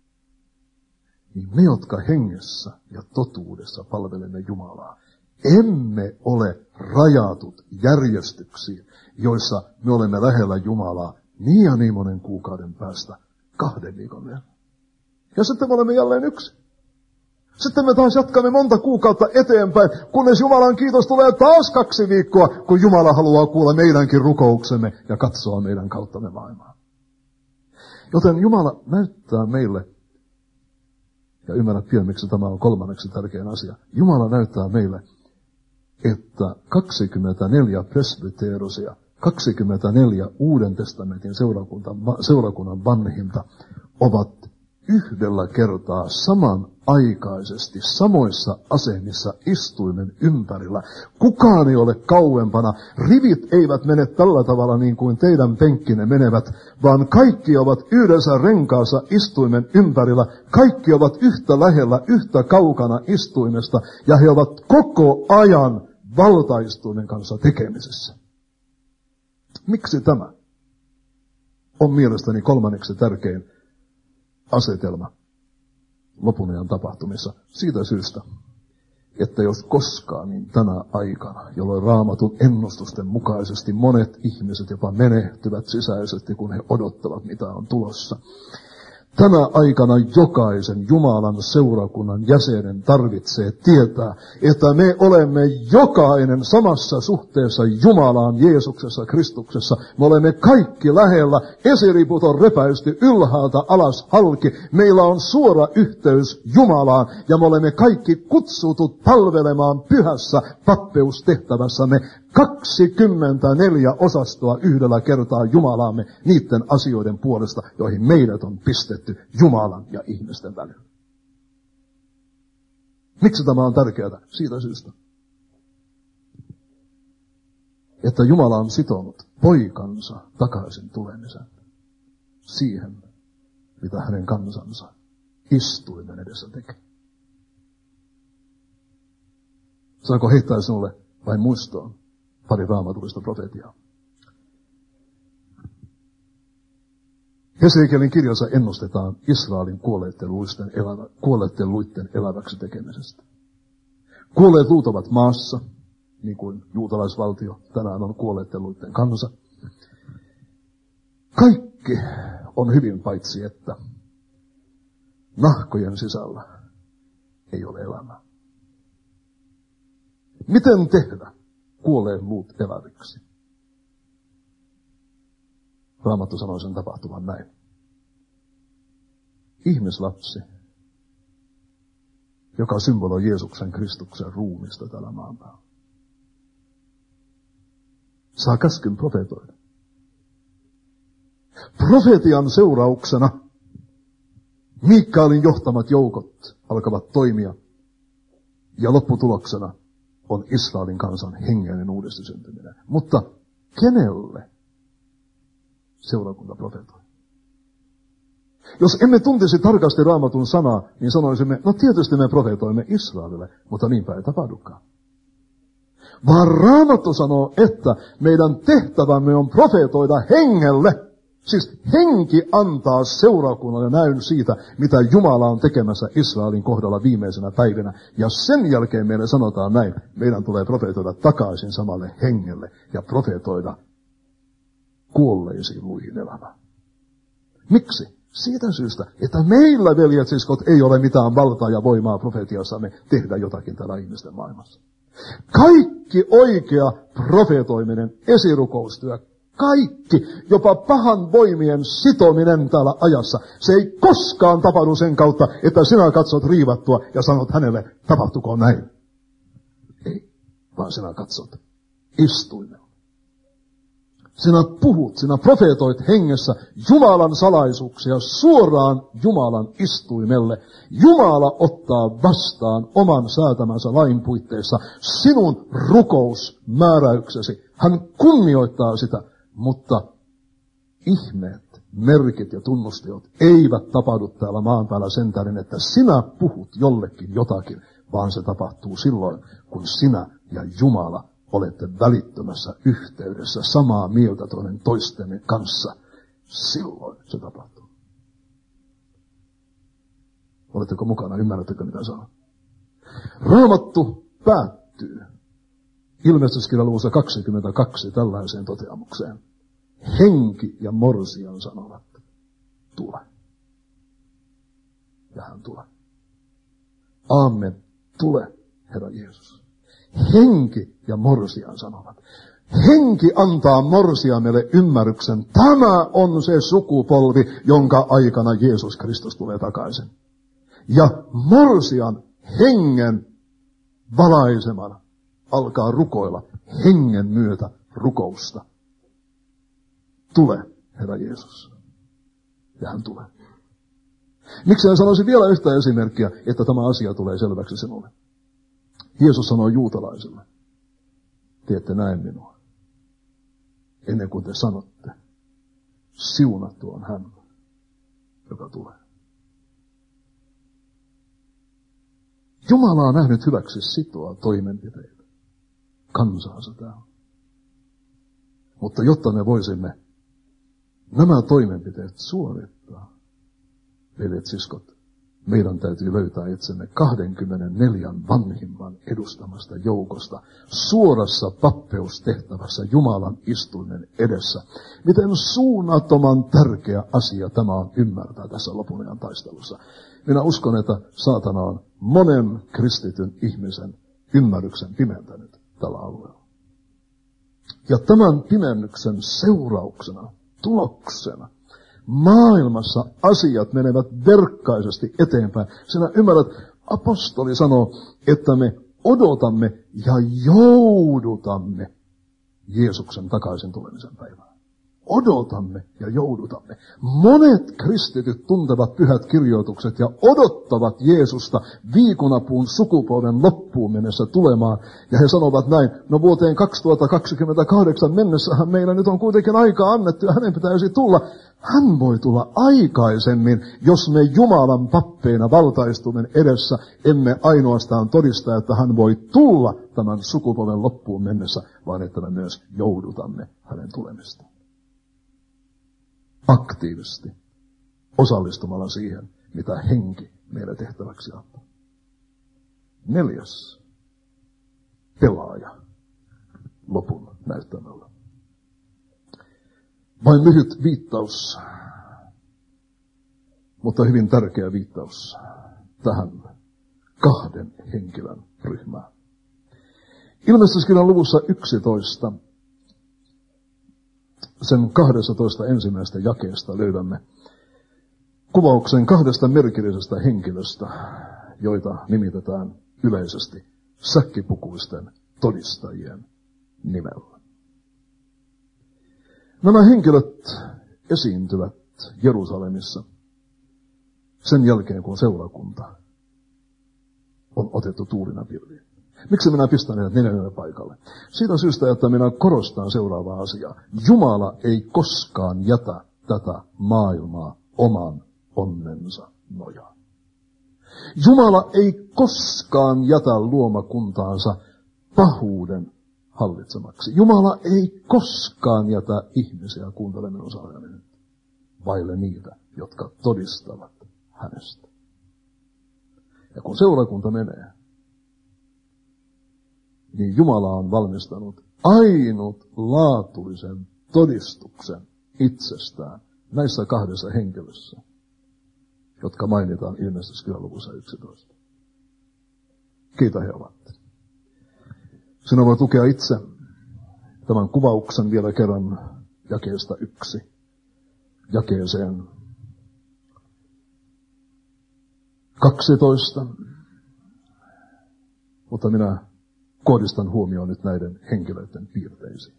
Niin me, jotka hengessä ja totuudessa palvelemme Jumalaa, emme ole rajatut järjestyksiin, joissa me olemme lähellä Jumalaa niin ja niin monen kuukauden päästä kahden viikon verran. Ja sitten me olemme jälleen yksi. Sitten me taas jatkamme monta kuukautta eteenpäin, kunnes Jumalan kiitos tulee taas kaksi viikkoa, kun Jumala haluaa kuulla meidänkin rukouksemme ja katsoa meidän kauttamme maailmaa. Joten Jumala näyttää meille, ja ymmärrä pian, miksi tämä on kolmanneksi tärkein asia. Jumala näyttää meille, että kaksikymmentäneljä presbyteerosia, kaksikymmentäneljä Uuden testamentin seurakunnan vanhinta ovat yhdellä kertaa samanaikaisesti samoissa asemissa istuimen ympärillä. Kukaan ei ole kauempana. Rivit eivät mene tällä tavalla niin kuin teidän penkkinne menevät, vaan kaikki ovat yhdessä renkaassa istuimen ympärillä. Kaikki ovat yhtä lähellä, yhtä kaukana istuimesta, ja he ovat koko ajan valtaistuimen kanssa tekemisessä. Miksi tämä on mielestäni kolmanneksi tärkein asetelma lopun ajan tapahtumissa? Siitä syystä, että jos koskaan, niin tänä aikana, jolloin Raamatun ennustusten mukaisesti monet ihmiset jopa menehtyvät sisäisesti, kun he odottavat, mitä on tulossa. Tänä aikana jokaisen Jumalan seurakunnan jäsenen tarvitsee tietää, että me olemme jokainen samassa suhteessa Jumalaan Jeesuksessa Kristuksessa. Me olemme kaikki lähellä, esiriput on repäisty ylhäältä alas halki. Meillä on suora yhteys Jumalaan ja me olemme kaikki kutsutut palvelemaan pyhässä pappeustehtävässämme. kaksikymmentäneljä osastoa yhdellä kertaa Jumalaamme niiden asioiden puolesta, joihin meidät on pistetty Jumalan ja ihmisten välillä. Miksi tämä on tärkeää? Siitä syystä, että Jumala on sitonut poikansa takaisin tulemisen siihen, mitä hänen kansansa istuimen edessä tekee. Saanko heittää sinulle vain muistoon pari raamatullista profetiaa? Hesekielin kirjassa ennustetaan Israelin kuolleiden luitten, elävä, kuolleiden luitten eläväksi tekemisestä. Kuolleet luut ovat maassa, niin kuin juutalaisvaltio tänään on kuolleiden luitten kansa. Kaikki on hyvin, paitsi että nahkojen sisällä ei ole elämää. Miten tehdä kuolleen luut eläviksi? Raamattu sanoi sen tapahtuvan näin. Ihmislapsi, joka symboloi Jeesuksen Kristuksen ruumista tällä maan päällä, saa käskyn profetoida. Profetian seurauksena Mikaelin johtamat joukot alkavat toimia, ja lopputuloksena on Israelin kansan hengellinen uudesti syntyminen. Mutta kenelle seurakunta profetoi? Jos emme tuntisi tarkasti Raamatun sanaa, niin sanoisimme, no tietysti me profetoimme Israelille, mutta niinpä ei tapahdukaan. Vaan Raamattu sanoo, että meidän tehtävämme on profetoida hengelle. Siis henki antaa seurakunnalle näyn siitä, mitä Jumala on tekemässä Israelin kohdalla viimeisenä päivinä. Ja sen jälkeen meille sanotaan näin, meidän tulee profetoida takaisin samalle hengelle ja profetoida kuolleisiin luihin elämään. Miksi? Siitä syystä, että meillä, veljet siskot, ei ole mitään valtaa ja voimaa profetiassamme tehdä jotakin täällä ihmisten maailmassa. Kaikki oikea profetoiminen, esirukoustyö, kaikki, jopa pahan voimien sitominen täällä ajassa, se ei koskaan tapahdu sen kautta, että sinä katsot riivattua ja sanot hänelle, tapahtuko näin. Ei, vaan sinä katsot istuimella. Sinä puhut, sinä profeetoit hengessä Jumalan salaisuuksia suoraan Jumalan istuimelle. Jumala ottaa vastaan oman säätämänsä lain puitteissa sinun rukousmääräyksesi. Hän kunnioittaa sitä, mutta ihmeet, merkit ja tunnusteot eivät tapahdu täällä maan päällä sen tähden, että sinä puhut jollekin jotakin, vaan se tapahtuu silloin, kun sinä ja Jumala olette välittömässä yhteydessä samaa mieltä toinen toistenne kanssa. Silloin se tapahtuu. Oletteko mukana? Ymmärrättekö mitä sanon? Raamattu päättyy ilmestyskirjan luvussa kaksikymmentäkaksi tällaiseen toteamukseen. Henki ja morsian sanovat, tule. Ja hän tulee. Aamen, tule, Herra Jeesus. Henki ja morsian sanovat. Henki antaa morsiamelle ymmärryksen. Tämä on se sukupolvi, jonka aikana Jeesus Kristus tulee takaisin. Ja morsian hengen valaisemana alkaa rukoilla hengen myötä rukousta. Tule, Herra Jeesus. Ja hän tulee. Miksi hän sanoisi vielä yhtä esimerkkiä, että tämä asia tulee selväksi sinulle? Jeesus sanoi juutalaisille, te ette näe minua, ennen kuin te sanotte, siunattu on hän, joka tulee. Jumala on nähnyt hyväksi sitoa toimenpiteitä kansaansa täällä. Mutta jotta me voisimme nämä toimenpiteet suorittaa, veljet siskot, meidän täytyy löytää itsemme kaksikymmentäneljä vanhimman edustamasta joukosta suorassa pappeustehtävässä Jumalan istuimen edessä. Miten suunnattoman tärkeä asia tämä on ymmärtää tässä lopun ajan taistelussa. Minä uskon, että saatana on monen kristityn ihmisen ymmärryksen pimentänyt tällä alueella. Ja tämän pimennyksen seurauksena, tuloksena, maailmassa asiat menevät verkkaisesti eteenpäin. Sinä ymmärrät, apostoli sanoo, että me odotamme ja joudutamme Jeesuksen takaisin tulemisen päivään. Odotamme ja joudutamme. Monet kristityt tuntevat pyhät kirjoitukset ja odottavat Jeesusta viikunapuun sukupolven loppuun mennessä tulemaan. Ja he sanovat näin, no vuoteen kaksituhattakaksikymmentäkahdeksan mennessähän meillä nyt on kuitenkin aikaa annettu ja hänen pitäisi tulla. Hän voi tulla aikaisemmin, jos me Jumalan pappeina valtaistumen edessä emme ainoastaan todista, että hän voi tulla tämän sukupolven loppuun mennessä, vaan että me myös joudutamme hänen tulemistaan. Aktiivisesti osallistumalla siihen, mitä henki meille tehtäväksi antaa. Neljäs pelaaja lopun näyttämällä. Vain lyhyt viittaus, mutta hyvin tärkeä viittaus tähän kahden henkilön ryhmään. Ilmestyskirjan luvussa yksitoista, sen kahdestatoista ensimmäistä jakeesta löydämme kuvauksen kahdesta merkillisestä henkilöstä, joita nimitetään yleisesti säkkipukuisten todistajien nimellä. Nämä henkilöt esiintyvät Jerusalemissa sen jälkeen, kun seurakunta on otettu tuulina pilviin. Miksi minä pistän heidät neljännelle paikalle? Siitä syystä, että minä korostan seuraavaa asiaa. Jumala ei koskaan jätä tätä maailmaa oman onnensa nojaan. Jumala ei koskaan jätä luomakuntaansa pahuuden hallitsemaksi. Jumala ei koskaan jätä ihmisiä, kuuntele minun sanojani nyt, vaille niitä, jotka todistavat hänestä. Ja kun seurakunta menee, niin Jumala on valmistanut ainutlaatuisen todistuksen itsestään näissä kahdessa henkilössä, jotka mainitaan ilmestyskirjan luvussa yksitoista. Keitä he ovat? Sinä voit lukea itse tämän kuvauksen vielä kerran jakeesta yksi jakeeseen kaksitoista. Mutta minä kohdistan huomioon nyt näiden henkilöiden piirteisiin.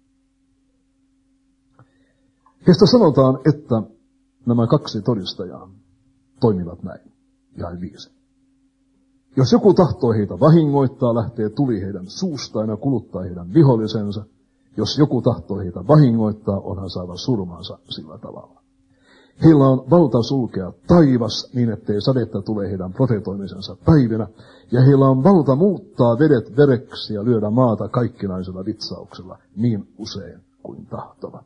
Heistä sanotaan, että nämä kaksi todistajaa toimivat näin. Jae viisi. Jos joku tahtoo heitä vahingoittaa, lähtee tuli heidän suustaan ja kuluttaa heidän vihollisensa. Jos joku tahtoo heitä vahingoittaa, onhan saava surmansa sillä tavalla. Heillä on valta sulkea taivas niin, ettei sadetta tule heidän profetoimisensa päivinä. Ja heillä on valta muuttaa vedet vereksi ja lyödä maata kaikkinaisella vitsauksella niin usein kuin tahtovat.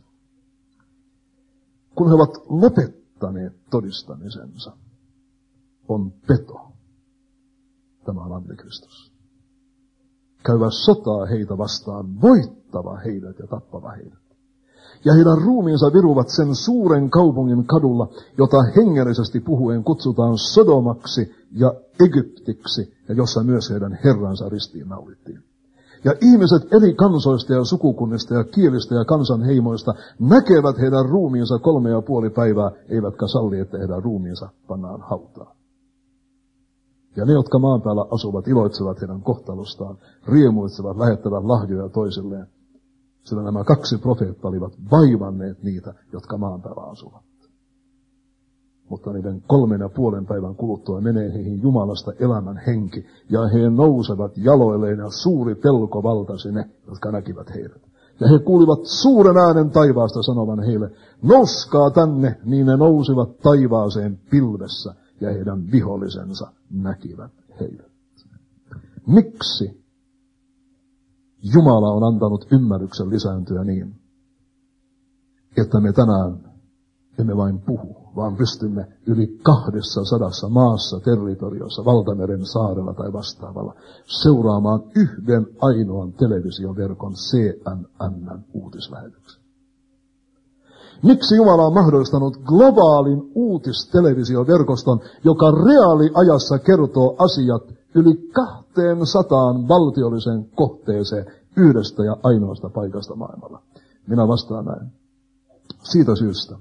Kun he ovat lopettaneet todistamisensa, on peto. Tämä on antikristus. Käyvä sotaa heitä vastaan, voittava heidät ja tappava heidät. Ja heidän ruumiinsa viruvat sen suuren kaupungin kadulla, jota hengellisesti puhuen kutsutaan Sodomaksi ja Egyptiksi, ja jossa myös heidän herransa ristiin naulittiin. Ja ihmiset eri kansoista ja sukukunnista ja kielistä ja kansanheimoista näkevät heidän ruumiinsa kolme ja puoli päivää, eivätkä salli, että heidän ruumiinsa pannaan hautaan. Ja ne, jotka maan päällä asuvat, iloitsevat heidän kohtalostaan, riemuitsevat, lähettävät lahjoja toisilleen. Sillä nämä kaksi profeettaa olivat vaivanneet niitä, jotka maan päällä asuvat. Mutta niiden kolmen ja puolen päivän kuluttua menee heihin Jumalasta elämän henki, ja he nousevat jaloilleen, ja suuri pelko valtasi ne, jotka näkivät heidät. Ja he kuulivat suuren äänen taivaasta sanovan heille, nouskaa tänne, niin ne nousivat taivaaseen pilvessä, ja heidän vihollisensa näkivät heidät. Miksi Jumala on antanut ymmärryksen lisääntyä niin, että me tänään emme vain puhu, vaan pystymme yli kahdessa sadassa maassa, territoriossa, valtameren saarella tai vastaavalla seuraamaan yhden ainoan televisioverkon C N N:n uutislähetyksen. Miksi Jumala on mahdollistanut globaalin uutistelevisioverkoston, joka reaaliajassa kertoo asiat yli kahteen sataan valtiolliseen kohteeseen yhdestä ja ainoasta paikasta maailmalla? Minä vastaan näin. Siitä syystä,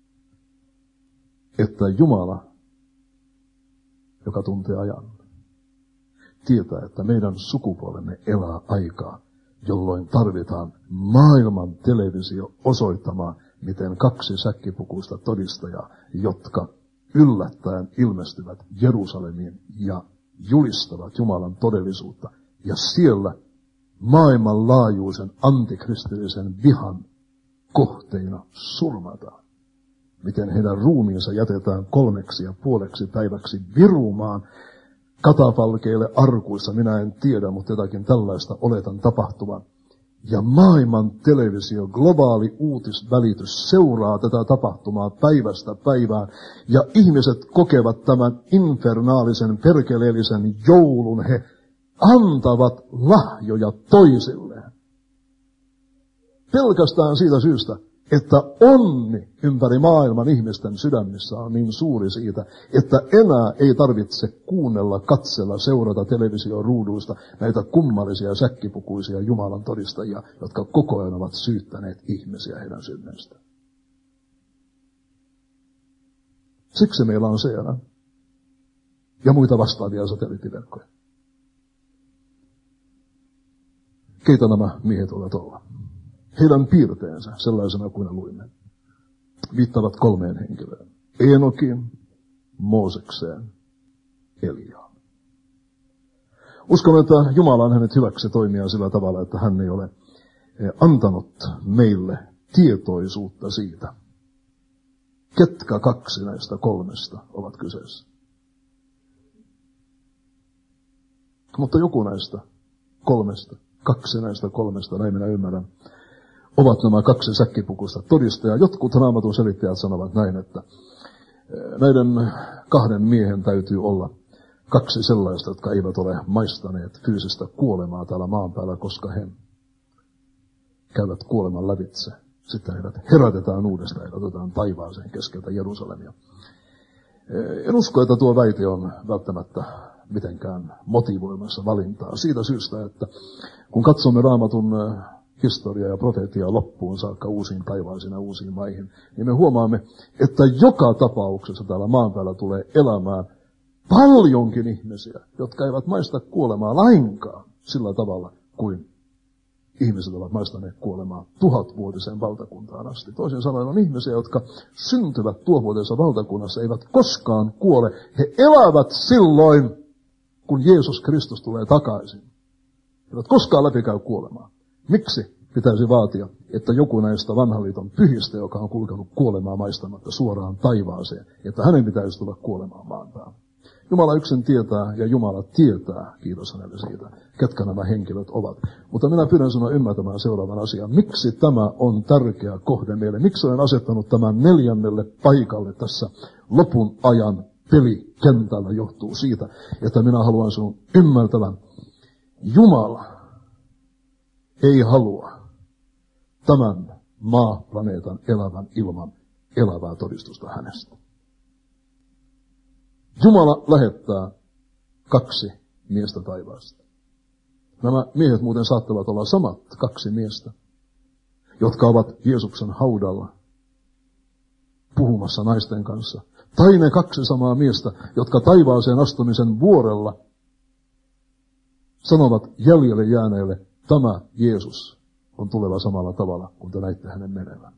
että Jumala, joka tuntee ajan, tietää, että meidän sukupolvemme elää aikaa, jolloin tarvitaan maailman televisio osoittamaan, miten kaksi säkkipukuista todistajaa, jotka yllättäen ilmestyvät Jerusalemiin ja julistavat Jumalan todellisuutta. Ja siellä maailmanlaajuisen antikristillisen vihan kohteina surmataan. Miten heidän ruumiinsa jätetään kolmeksi ja puoleksi päiväksi virumaan katafalkeille arkuissa, minä en tiedä, mutta jotakin tällaista oletan tapahtuvan. Ja maailman televisio, globaali uutisvälitys seuraa tätä tapahtumaa päivästä päivään. Ja ihmiset kokevat tämän infernaalisen, perkeleellisen joulun. He antavat lahjoja toisilleen. Pelkästään siitä syystä, että onni ympäri maailman ihmisten sydämissä on niin suuri siitä, että enää ei tarvitse kuunnella, katsella, seurata televisioruuduista näitä kummallisia säkkipukuisia Jumalan todistajia, jotka koko ajan ovat syyttäneet ihmisiä heidän synneistä. Siksi meillä on C N N ja muita vastaavia satelliittiverkkoja. Keitä nämä miehet ovat olla? Heidän piirteensä, sellaisena kuin ne luimme, viittavat kolmeen henkilöön. Eenokiin, Moosekseen, Eliaan. Uskon, että Jumala on hänet hyväksi toimia sillä tavalla, että hän ei ole antanut meille tietoisuutta siitä, ketkä kaksi näistä kolmesta ovat kyseessä. Mutta joku näistä kolmesta, kaksi näistä kolmesta, näin minä ymmärrän, ovat nämä kaksi säkkipukuista todistajaa. Jotkut Raamatun selittäjät sanovat näin, että näiden kahden miehen täytyy olla kaksi sellaista, jotka eivät ole maistaneet fyysistä kuolemaa täällä maan päällä, koska he käyvät kuoleman lävitse. Sitten heidät herätetään uudestaan ja otetaan taivaaseen keskeltä Jerusalemia. En usko, että tuo väite on välttämättä mitenkään motivoimassa valintaa. Siitä syystä, että kun katsomme Raamatun historiaa ja profeettia loppuun saakka uusiin taivaisiin ja uusiin maihin, niin me huomaamme, että joka tapauksessa täällä maan päällä tulee elämään paljonkin ihmisiä, jotka eivät maista kuolemaa lainkaan sillä tavalla kuin ihmiset ovat maistaneet kuolemaa tuhatvuotiseen valtakuntaan asti. Toisin sanoen on ihmisiä, jotka syntyvät tuhatvuotisessa valtakunnassa, eivät koskaan kuole. He elävät silloin, kun Jeesus Kristus tulee takaisin. He eivät koskaan läpikäy kuolemaa. Miksi pitäisi vaatia, että joku näistä vanhan liiton pyhistä, joka on kulkenut kuolemaa maistamatta suoraan taivaaseen, että hänen pitäisi tulla kuolemaan maan päälle? Jumala yksin tietää, ja Jumala tietää, kiitos hänelle siitä, ketkä nämä henkilöt ovat. Mutta minä pyydän sinua ymmärtämään seuraavan asian. Miksi tämä on tärkeä kohde meille? Miksi olen asettanut tämän neljännelle paikalle tässä lopun ajan pelikentällä? Johtuu siitä, että minä haluan sinun ymmärtävän. Jumala ei halua tämän maaplaneetan elävän ilman elävää todistusta hänestä. Jumala lähettää kaksi miestä taivaasta. Nämä miehet muuten saattavat olla samat kaksi miestä, jotka ovat Jeesuksen haudalla puhumassa naisten kanssa. Tai ne kaksi samaa miestä, jotka taivaaseen astumisen vuorella sanovat jäljelle jääneille, tämä Jeesus on tuleva samalla tavalla, kun te näitte hänen menevän.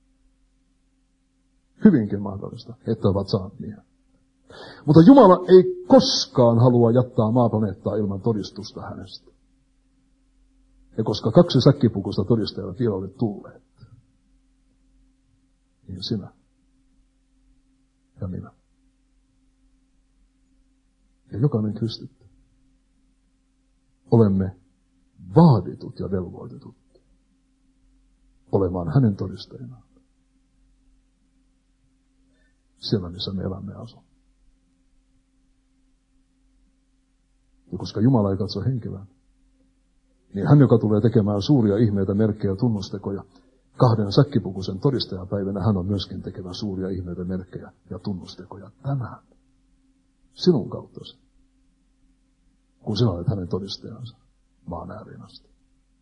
Hyvinkin mahdollista, että ovat saat miehen. Mutta Jumala ei koskaan halua jättää maaplaneettaa ilman todistusta hänestä. Ja koska kaksi säkkipukusta todistajat vielä oli tulleet, niin sinä ja minä ja jokainen kristitty olemme vaaditut ja velvoitetut olemaan hänen todistajinaan siellä, missä me elämme asu. Ja koska Jumala ei katso henkilöä, niin hän, joka tulee tekemään suuria ihmeitä, merkkejä ja tunnustekoja, kahden säkkipukuisen todistajapäivänä hän on myöskin tekemään suuria ihmeitä, merkkejä ja tunnustekoja tänään. Sinun kauttasi. Kun sinä olet hänen todistajansa maan ääriin asti.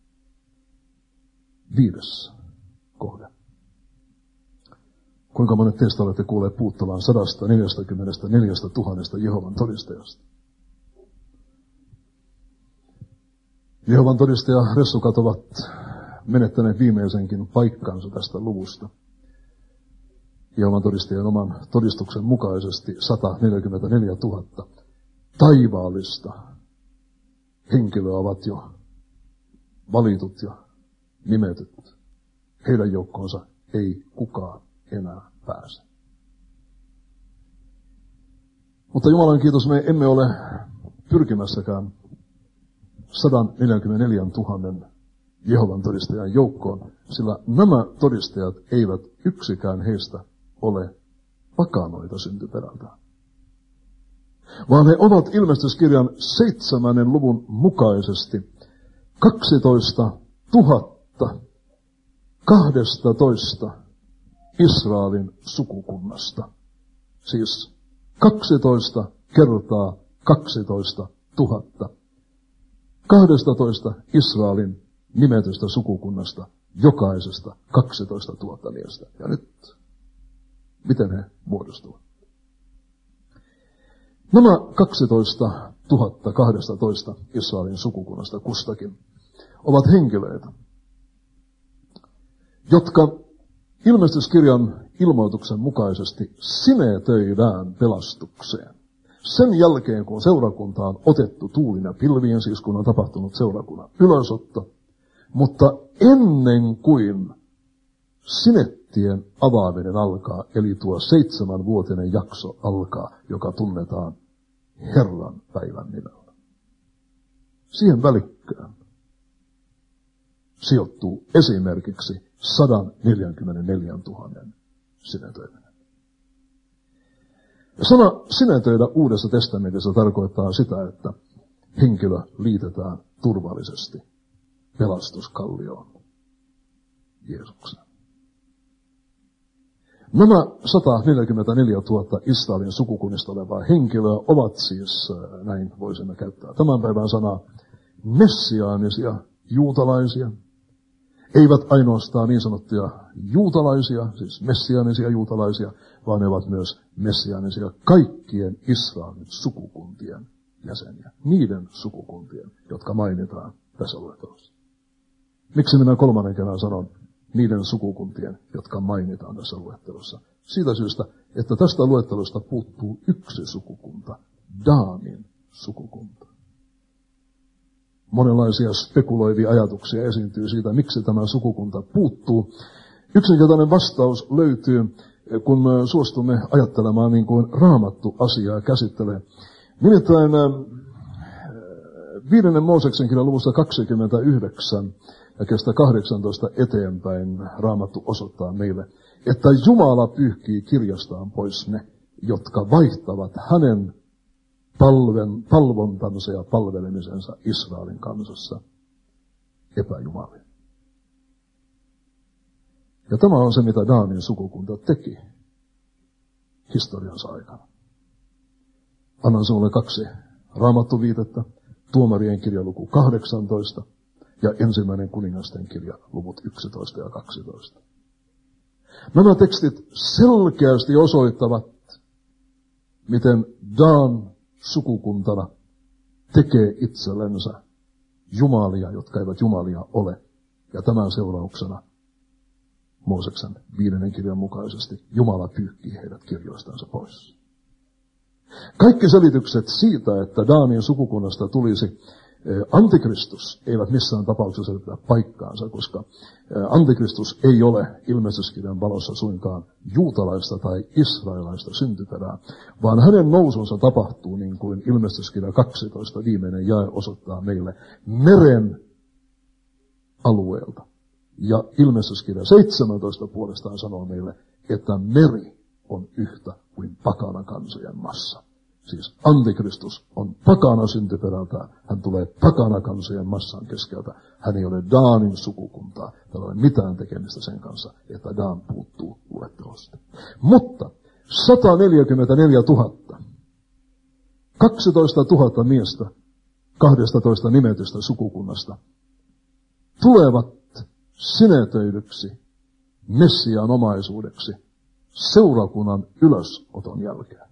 Viides kohde. Kuinka monet teistä olette kuulleet puuttavan sadasta neljästäkymmenestäneljästä tuhannesta Jehovan todistajasta? Jehovan todistaja-ressukat ovat menettäneet viimeisenkin paikkansa tästä luvusta. Jehovan todistajien oman todistuksen mukaisesti sata neljäkymmentäneljätuhatta taivaallista henkilöä ovat jo valitut ja nimetyt. Heidän joukkoonsa ei kukaan enää pääse. Mutta Jumalan kiitos, me emme ole pyrkimässäkään sata neljäkymmentäneljätuhatta Jehovan todistajan joukkoon, sillä nämä todistajat eivät yksikään heistä ole pakanoita syntyperältään. Vaan he ovat ilmestyskirjan seitsemännen luvun mukaisesti kaksitoista tuhatta kaksitoista Israelin sukukunnasta. Siis kaksitoista kertaa kaksitoista tuhatta. kaksitoista Israelin nimetystä sukukunnasta, jokaisesta kaksitoista tuhatta miestä. Ja nyt, miten he muodostuvat? Nämä kaksitoista tuhatta kaksitoista Israelin sukukunnasta kustakin ovat henkilöitä, jotka ilmestyskirjan ilmoituksen mukaisesti sinetöidään pelastukseen. Sen jälkeen, kun seurakunta on otettu tuulin ja pilviin, siis kun on tapahtunut seurakunnan ylösotto, mutta ennen kuin sinettien avaaminen alkaa, eli tuo seitsemänvuotinen jakso alkaa, joka tunnetaan Herran päivän nimellä. Siihen välikköön sijoittuu esimerkiksi sata neljäkymmentäneljätuhatta sinetöiminen. Ja sana sinetöidä Uudessa testamentissa tarkoittaa sitä, että henkilö liitetään turvallisesti pelastuskallioon Jeesuksen. Nämä sata neljäkymmentäneljätuhatta Israelin sukukunnista olevaa henkilöä ovat siis, näin voisimme käyttää tämän päivän sanaa, messiaanisia juutalaisia. Eivät ainoastaan niin sanottuja juutalaisia, siis messiaanisia juutalaisia, vaan ne ovat myös messiaanisia kaikkien Israelin sukukuntien jäseniä. Niiden sukukuntien, jotka mainitaan tässä luettelossa. Miksi minä kolmannen kerran sanon niiden sukukuntien, jotka mainitaan tässä luettelossa? Siitä syystä, että tästä luettelosta puuttuu yksi sukukunta, Daanin sukukunta. Monenlaisia spekuloivia ajatuksia esiintyy siitä, miksi tämä sukukunta puuttuu. Yksinkertainen vastaus löytyy, kun suostumme ajattelemaan niin kuin Raamattu asiaa käsittelee. Nimittäin viidennen Mooseksen kirjan luvusta kaksikymmentäyhdeksän ja kestä kahdeksantoista eteenpäin Raamattu osoittaa meille, että Jumala pyyhkii kirjastaan pois ne, jotka vaihtavat hänen palven, palvontansa ja palvelemisensa Israelin kansassa epäjumaliin. Ja tämä on se, mitä Daanin sukukunta teki historiansa aikana. Annan sinulle kaksi raamattuviitettä, Tuomarien kirja luku kahdeksantoista ja ensimmäinen kuningasten kirja luvut yksitoista ja kaksitoista. Nämä tekstit selkeästi osoittavat, miten Daan sukukuntana tekee itsellensä jumalia, jotka eivät jumalia ole. Ja tämän seurauksena Mooseksen viidennen kirjan mukaisesti Jumala pyyhkii heidät kirjoistansa pois. Kaikki selitykset siitä, että Daanin sukukunnasta tulisi antikristus, eivät missään tapauksessa pidä paikkaansa, koska antikristus ei ole ilmestyskirjan valossa suinkaan juutalaista tai israelaista syntyperää, vaan hänen nousunsa tapahtuu niin kuin ilmestyskirja kaksitoista viimeinen jae osoittaa meille meren alueelta. Ja ilmestyskirja seitsemäntoista puolestaan sanoo meille, että meri on yhtä kuin pakana kansojen massa. Siis antikristus on pakana syntyperältään. Hän tulee pakana kansojen massan keskeltä. Hän ei ole Daanin sukukuntaa. Tällä ei ole mitään tekemistä sen kanssa, että Daan puuttuu luettelosta. Mutta sata neljäkymmentäneljätuhatta, kaksitoista tuhatta miestä kaksitoista nimetystä sukukunnasta tulevat sinetöidyksi Messiaan omaisuudeksi seurakunnan ylösoton jälkeen.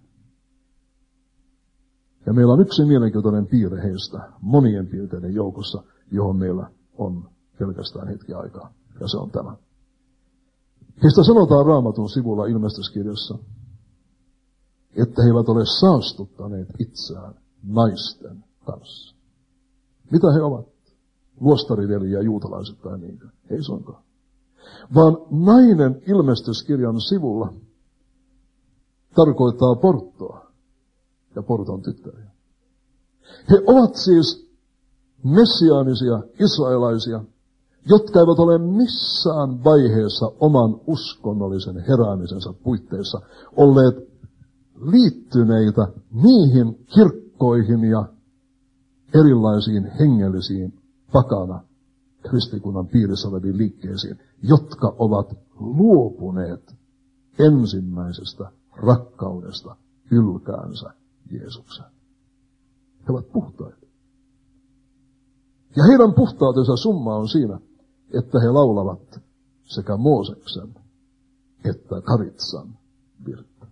Ja meillä on yksi mielenkiintoinen piirre heistä monien piirteiden joukossa, johon meillä on pelkästään hetki aikaa. Ja se on tämä. Heistä sanotaan Raamatun sivulla ilmestyskirjassa, että he eivät ole saastuttaneet itseään naisten kanssa. Mitä he ovat? Luostariveliä, juutalaiset tai niinkö? Ei suinkaan. Vaan nainen ilmestyskirjan sivulla tarkoittaa porttoa ja porton tyttäriä. He ovat siis messiaanisia israelaisia, jotka eivät ole missään vaiheessa oman uskonnollisen heräämisensä puitteissa olleet liittyneitä niihin kirkkoihin ja erilaisiin hengellisiin pakana kristikunnan piirissä oleviin liikkeisiin, jotka ovat luopuneet ensimmäisestä rakkaudesta ylkäänsä Jeesukseen. He ovat puhtaita. Ja heidän puhtautensa summa on siinä, että he laulavat sekä Mooseksen että Karitsan virttä.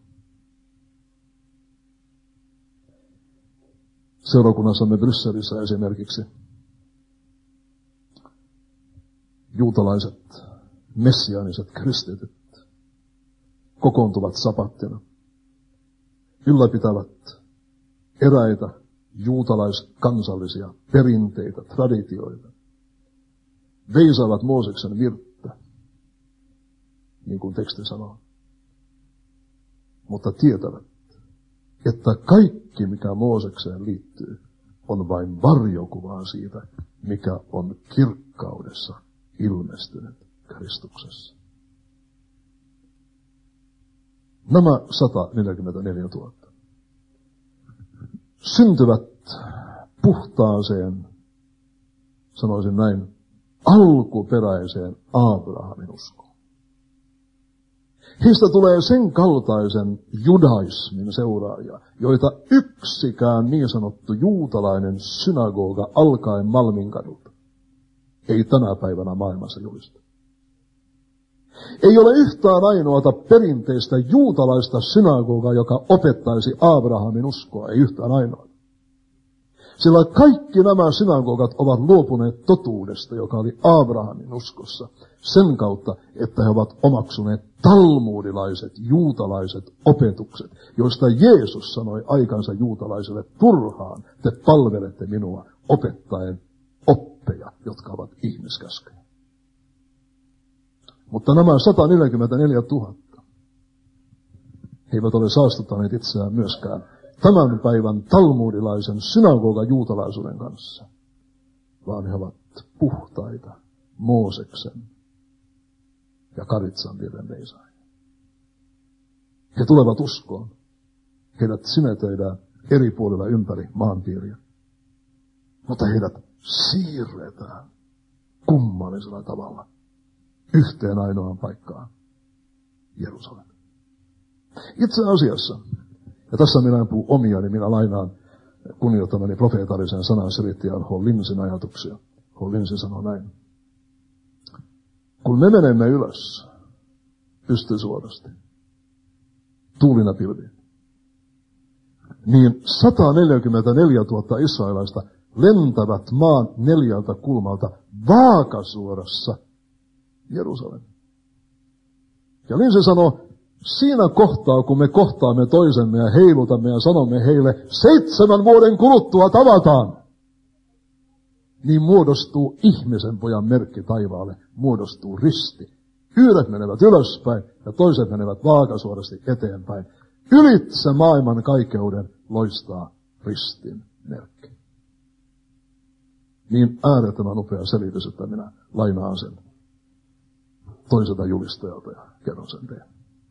Seurakunnassamme Brysselissä esimerkiksi juutalaiset, messiaaniset kristityt kokoontuvat sapattina, ylläpitävät eräitä juutalaiskansallisia perinteitä, traditioita, veisaavat Mooseksen virttä, niin kuin teksti sanoo, mutta tietävät, että kaikki, mikä Moosekseen liittyy, on vain varjokuvaa siitä, mikä on kirkkaudessa ilmestynyt Kristuksessa. Nämä sata neljäkymmentäneljätuhatta syntyvät puhtaaseen, sanoisin näin, alkuperäiseen Abrahamin uskoon. Heistä tulee sen kaltaisen judaismin seuraajia, joita yksikään niin sanottu juutalainen synagoga alkaen Malminkadulta ei tänä päivänä maailmassa julista. Ei ole yhtään ainoata perinteistä juutalaista synagogaa, joka opettaisi Abrahamin uskoa, ei yhtään ainoa. Sillä kaikki nämä synagogat ovat luopuneet totuudesta, joka oli Abrahamin uskossa, sen kautta, että he ovat omaksuneet talmudilaiset, juutalaiset opetukset, joista Jeesus sanoi aikansa juutalaisille, turhaan te palvelette minua opettaen oppeja, jotka ovat ihmiskäskyjä. Mutta nämä sata neljäkymmentäneljätuhatta, he eivät ole saastuttaneet itseään myöskään tämän päivän talmudilaisen synagogan juutalaisuuden kanssa, vaan he ovat puhtaita Mooseksen ja Karitsan virren veisaajia. He tulevat uskoon. Heidät sinetöidään eri puolilla ympäri maanpiiriä. Mutta heidät siirretään kummallisella tavalla yhteen ainoaan paikkaan, Jerusalem. Itse asiassa, ja tässä minä en puhu omia, niin minä lainaan kunnioittamani profeetallisen sanan selittäjän H. Linsin ajatuksia. H. Linsi sanoo näin. Kun me menemme ylös pystysuorasti, tuulina pilviin, niin sata neljäkymmentäneljätuhatta israelaista lentävät maan neljältä kulmalta vaakasuorassa Jerusalem. Ja Linsi sanoo, siinä kohtaa, kun me kohtaamme toisemme ja heilutamme ja sanomme heille, seitsemän vuoden kuluttua tavataan, niin muodostuu ihmisen pojan merkki taivaalle, muodostuu risti. Yhdet menevät ylöspäin ja toiset menevät vaakasuorasti eteenpäin. Ylitse maailman kaikeuden loistaa ristin merkki. Niin äärettömän upea selitys, että minä lainaan sen toiselta julistajalta ja kerron sen teille.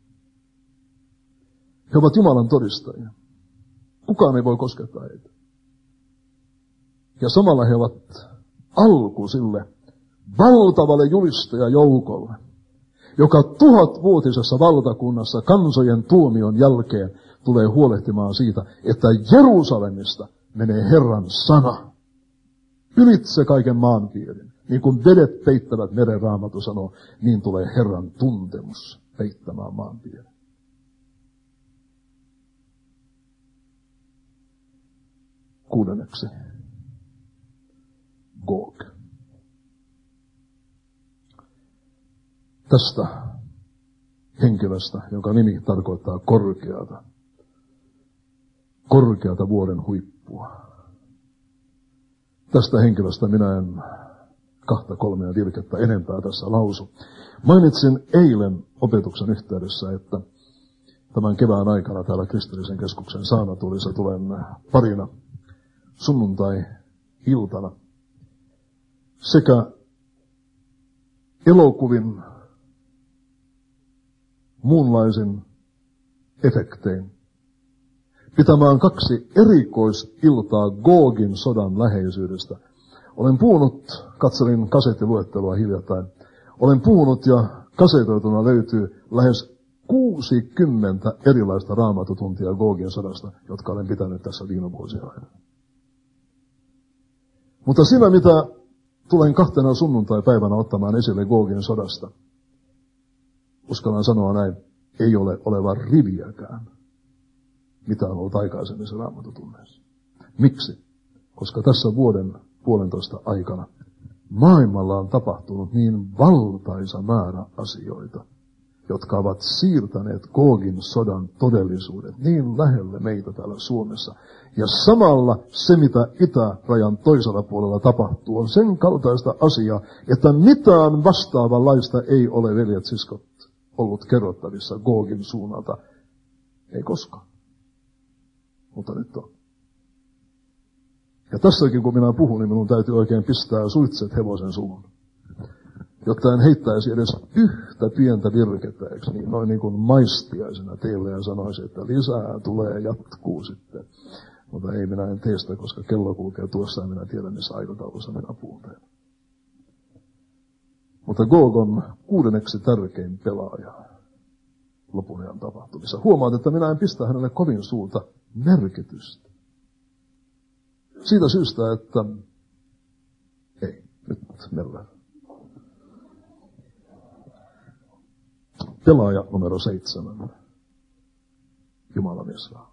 He ovat Jumalan todistajia. Kukaan ei voi koskettaa heitä. Ja samalla he ovat alku sille valtavalle julistajajoukolle, joka tuhatvuotisessa valtakunnassa kansojen tuomion jälkeen tulee huolehtimaan siitä, että Jerusalemista menee Herran sana ylitse kaiken maanpiirin. Niin kuin vedet peittävät meren, Raamattu sanoo, niin tulee Herran tuntemus peittämään maanpiirin. Kuudenneksi. Gog. Tästä henkilöstä, jonka nimi tarkoittaa korkeata, korkeata vuoden huippua. Tästä henkilöstä minä en kahta kolmea virkettä enempää tässä lausu. Mainitsin eilen opetuksen yhteydessä, että tämän kevään aikana täällä Kristillisen keskuksen saarnatuolissa tulen parina sunnuntai-iltana sekä elokuvin muunlaisin efektein pitämään kaksi erikoisiltaa Gogin sodan läheisyydestä. Olen puhunut, katselin kasettiluettelua hiljattain, olen puhunut ja kasetoituna löytyy lähes kuusikymmentä erilaista raamatutuntia Gogin sodasta, jotka olen pitänyt tässä viime vuosina aina. Mutta siinä, mitä tulen kahtena sunnuntai-päivänä ottamaan esille Gogin sodasta, uskallan sanoa näin, ei ole olevan riviäkään, mitä on ollut aikaisemmissa raamatutunneissa. Miksi? Koska tässä vuoden puolentoista aikana maailmalla on tapahtunut niin valtaisa määrä asioita, jotka ovat siirtäneet Gogin sodan todellisuudet niin lähelle meitä täällä Suomessa. Ja samalla se, mitä itärajan toisella puolella tapahtuu, on sen kaltaista asiaa, että mitään vastaavanlaista ei ole, veljet siskot, ollut kerrottavissa Gogin suunnalta. Ei koskaan. Mutta nyt on. Ja tässäkin, kun minä puhun, niin minun täytyy oikein pistää suitset hevosen suuhun, jotta en heittäisi edes yhtä pientä virkettä, eikö niin, noin niin kuin maistiaisena teille ja sanoisi, että lisää tulee ja jatkuu sitten. Mutta ei, minä en tee sitä, koska kello kulkee tuossa ja minä tiedän, missä aikataulussa minä puhun teille. Mutta Gog on kuudenneksi tärkein pelaaja lopun ajan tapahtumissa. Huomaat, että minä en pistä hänelle kovin suurta merkitystä. Siitä syystä, että ei, nyt mennään. Pelaaja numero seitsemän. Jumalan Israel.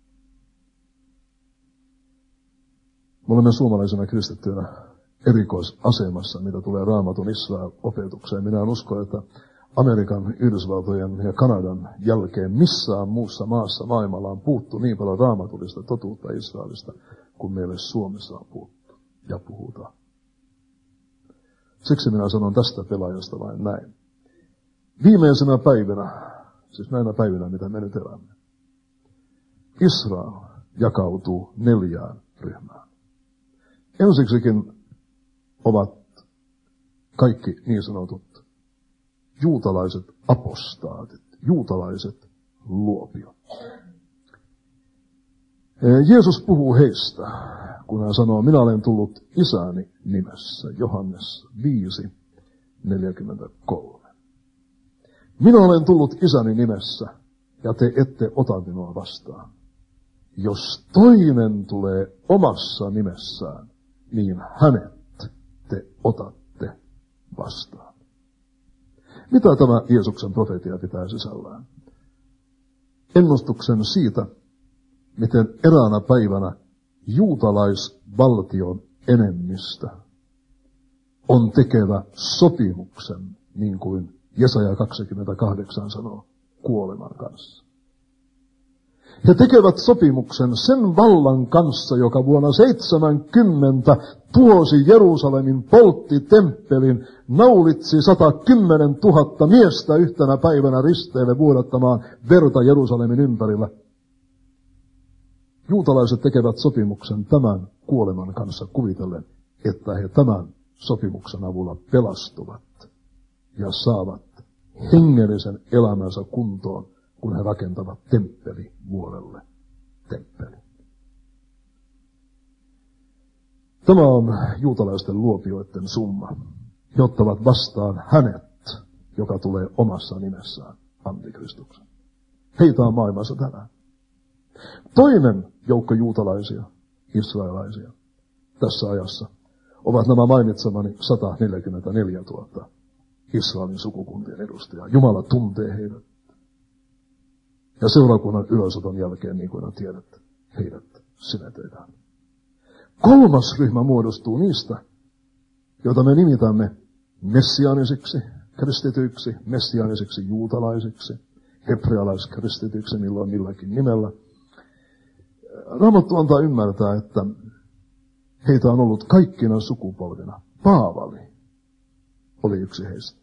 Me olemme suomalaisena kristittyinä erikoisasemassa, mitä tulee Raamatun Israel-opetukseen. Minä en usko, että Amerikan, Yhdysvaltojen ja Kanadan jälkeen missään muussa maassa maailmalla on puhuttu niin paljon raamatullista totuutta Israelista, kuin meille Suomessa on puhuttu ja puhutaan. Siksi minä sanon tästä pelaajasta vain näin. Viimeisenä päivinä, siis näinä päivinä, mitä me nyt elämme, Israel jakautuu neljään ryhmään. Ensiksikin ovat kaikki niin sanotut juutalaiset apostaatit, juutalaiset luopiot. Jeesus puhuu heistä, kun hän sanoo, minä olen tullut isäni nimessä, Johannes viisi neljäkymmentäkolme. Minä olen tullut isäni nimessä, ja te ette ota minua vastaan. Jos toinen tulee omassa nimessään, niin hänet te otatte vastaan. Mitä tämä Jeesuksen profeetia pitää sisällään? Ennustuksen siitä, miten eräänä päivänä juutalaisvaltion enemmistö on tekevä sopimuksen, niin kuin Jesaja kaksikymmentäkahdeksan sanoo, kuoleman kanssa. He tekevät sopimuksen sen vallan kanssa, joka vuonna seitsemänkymmentä tuosi Jerusalemin, poltti temppelin, naulitsi sata kymmenen tuhatta miestä yhtenä päivänä risteille vuodattamaan verta Jerusalemin ympärillä. Juutalaiset tekevät sopimuksen tämän kuoleman kanssa kuvitellen, että he tämän sopimuksen avulla pelastuvat ja saavat hengellisen elämänsä kuntoon, kun he rakentavat temppelivuorelle temppeli. Tämä on juutalaisten luopioiden summa. He ottavat vastaan hänet, joka tulee omassa nimessään antikristuksen. Heitä on maailmassa tänään. Toinen joukko juutalaisia, israelaisia, tässä ajassa, ovat nämä mainitsemani sata neljäkymmentäneljätuhatta Israelin sukukuntien edustajaa. Jumala tuntee heidät. Ja seurakunnan ylösoton jälkeen, niin kuin tiedät, heidät sinetetään. Kolmas ryhmä muodostuu niistä, joita me nimitämme messiaanisiksi kristityiksi, messiaanisiksi juutalaisiksi, hebrealaiskristityiksi, milloin milläkin nimellä. Raamattu antaa ymmärtää, että heitä on ollut kaikkina sukupolvina. Paavali oli yksi heistä.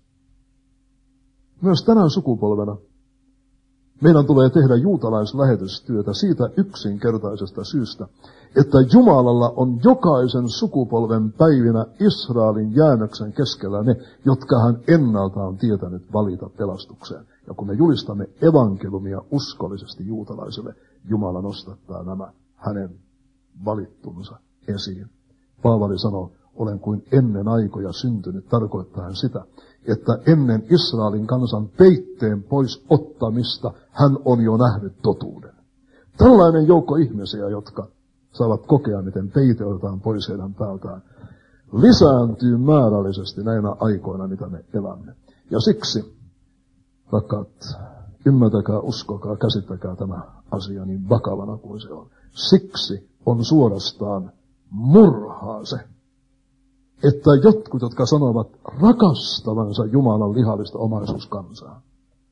Myös tänä sukupolvena meidän tulee tehdä juutalaislähetystyötä siitä yksinkertaisesta syystä, että Jumalalla on jokaisen sukupolven päivinä Israelin jäännöksen keskellä ne, jotka hän ennalta on tietänyt valita pelastukseen. Ja kun me julistamme evankeliumia uskollisesti juutalaisille, Jumala nostattaa nämä hänen valittunsa esiin. Paavali sanoo, olen kuin ennen aikoja syntynyt, tarkoittaen sitä, että ennen Israelin kansan peitteen pois ottamista hän on jo nähnyt totuuden. Tällainen joukko ihmisiä, jotka saavat kokea, miten peite otetaan pois heidän päältään, lisääntyy määrällisesti näinä aikoina, mitä me elämme. Ja siksi, rakkaat, ymmärtäkää, uskokaa, käsittäkää tämä asia niin vakavana kuin se on. Siksi on suorastaan murhaa se, että jotkut, jotka sanovat rakastavansa Jumalan lihallista omaisuuskansaa,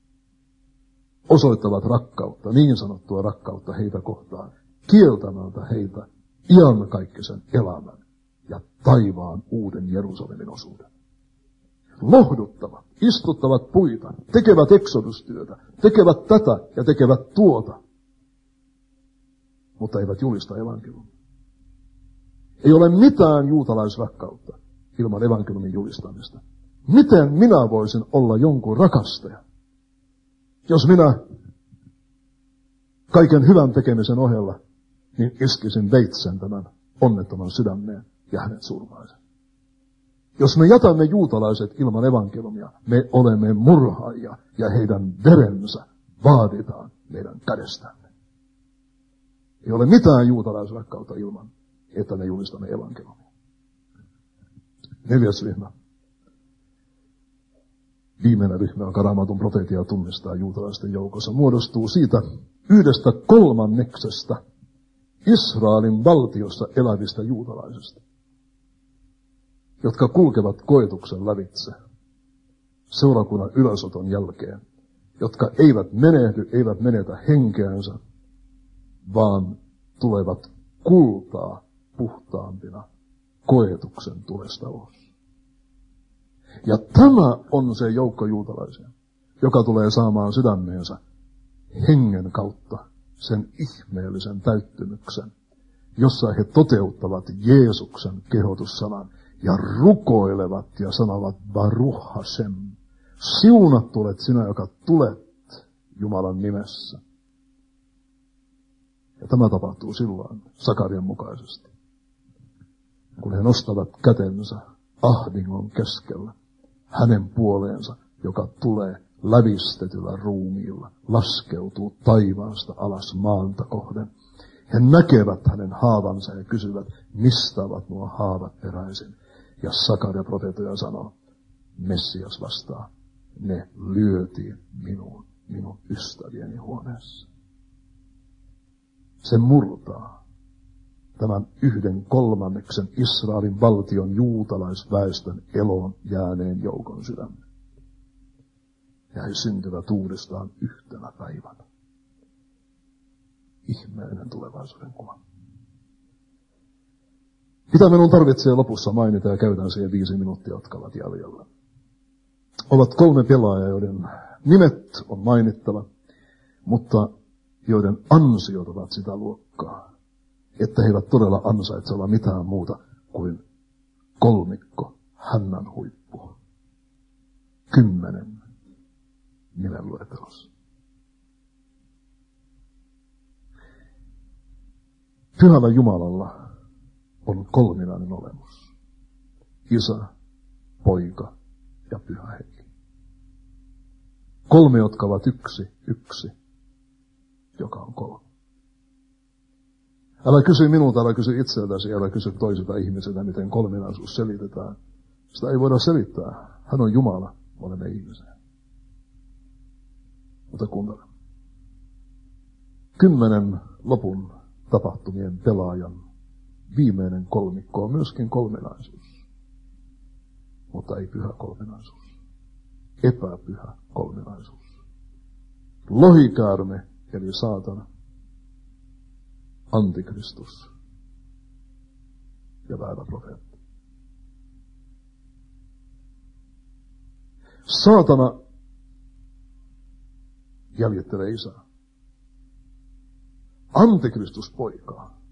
osoittavat rakkautta, niin sanottua rakkautta heitä kohtaan, kieltämältä heitä iankaikkisen elämän ja taivaan uuden Jerusalemin osuuden. Lohduttavat, istuttavat puita, tekevät eksodustyötä, tekevät tätä ja tekevät tuota, mutta eivät julista evankeliumia. Ei ole mitään juutalaisrakkautta ilman evankeliumin julistamista. Miten minä voisin olla jonkun rakastaja, jos minä kaiken hyvän tekemisen ohella niin iskisin veitsen tämän onnettoman sydämeen ja hänet surmaisin? Jos me jätämme juutalaiset ilman evankeliumia, me olemme murhaajia ja heidän verensä vaaditaan meidän kädestämme. Ei ole mitään juutalaisrakkautta ilman, että me julistamme evankeliumia. Neljäs ryhmä. Viimeinen ryhmä, joka Raamatun profeetia tunnistaa juutalaisten joukossa, muodostuu siitä yhdestä kolmanneksesta Israelin valtiossa elävistä juutalaisista, jotka kulkevat koetuksen lävitse seurakunnan ylösoton jälkeen, jotka eivät menehdy, eivät menetä henkeänsä, vaan tulevat kultaa puhtaampina koetuksen tulesta ulos. Ja tämä on se joukko juutalaisia, joka tulee saamaan sydämeensä hengen kautta sen ihmeellisen täyttymyksen, jossa he toteuttavat Jeesuksen kehotussanan ja rukoilevat ja sanovat Baruch Hashem. Siunattu olet sinä, joka tulet Jumalan nimessä. Ja tämä tapahtuu silloin Sakarian mukaisesti, kun he nostavat kätensä ahdingon keskellä hänen puoleensa, joka tulee lävistetyllä ruumiilla, laskeutuu taivaasta alas maanta kohden. He näkevät hänen haavansa ja kysyvät, mistä ovat nuo haavat peräisin. Ja Sakaria profeetoja sanoo, Messias vastaa, ne lyötiin minuun, minun ystävieni huoneessa. Se murtaa tämän yhden kolmanneksen Israelin valtion juutalaisväestön eloon jääneen joukon sydämen. Ja he syntyvät uudestaan yhtenä päivänä. Ihmeellinen tulevaisuuden kuva. Mitä minun tarvitsee lopussa mainita, ja käytän siihen viisi minuuttia, jotka ovat jäljellä. Ovat kolme pelaajaa, joiden nimet on mainittava, mutta joiden ansiot ovat sitä luokkaa, että he eivät todella ansaitse olla mitään muuta kuin kolmikko hännän huippu. Kymmenen nimenluettelossa. Pyhällä Jumalalla on kolminainen olemus. Isä, poika ja pyhä henki. Kolme, jotka ovat yksi, yksi, joka on kolme. Älä kysy minulta, älä kysy itseltäsi, älä kysy toisilta ihmisiltä, miten kolminaisuus selitetään. Sitä ei voida selittää. Hän on Jumala, me olemme ihmisiä. Mutta kuuntele. Kymmenen lopun tapahtumien pelaajan viimeinen kolmikko on myöskin kolminaisuus. Mutta ei pyhä kolminaisuus. Epäpyhä kolminaisuus. Lohikäärme eli saatana. Antikristus ja väärä profeetta. Saatana jäljittelee isää. Antikristus poikaa.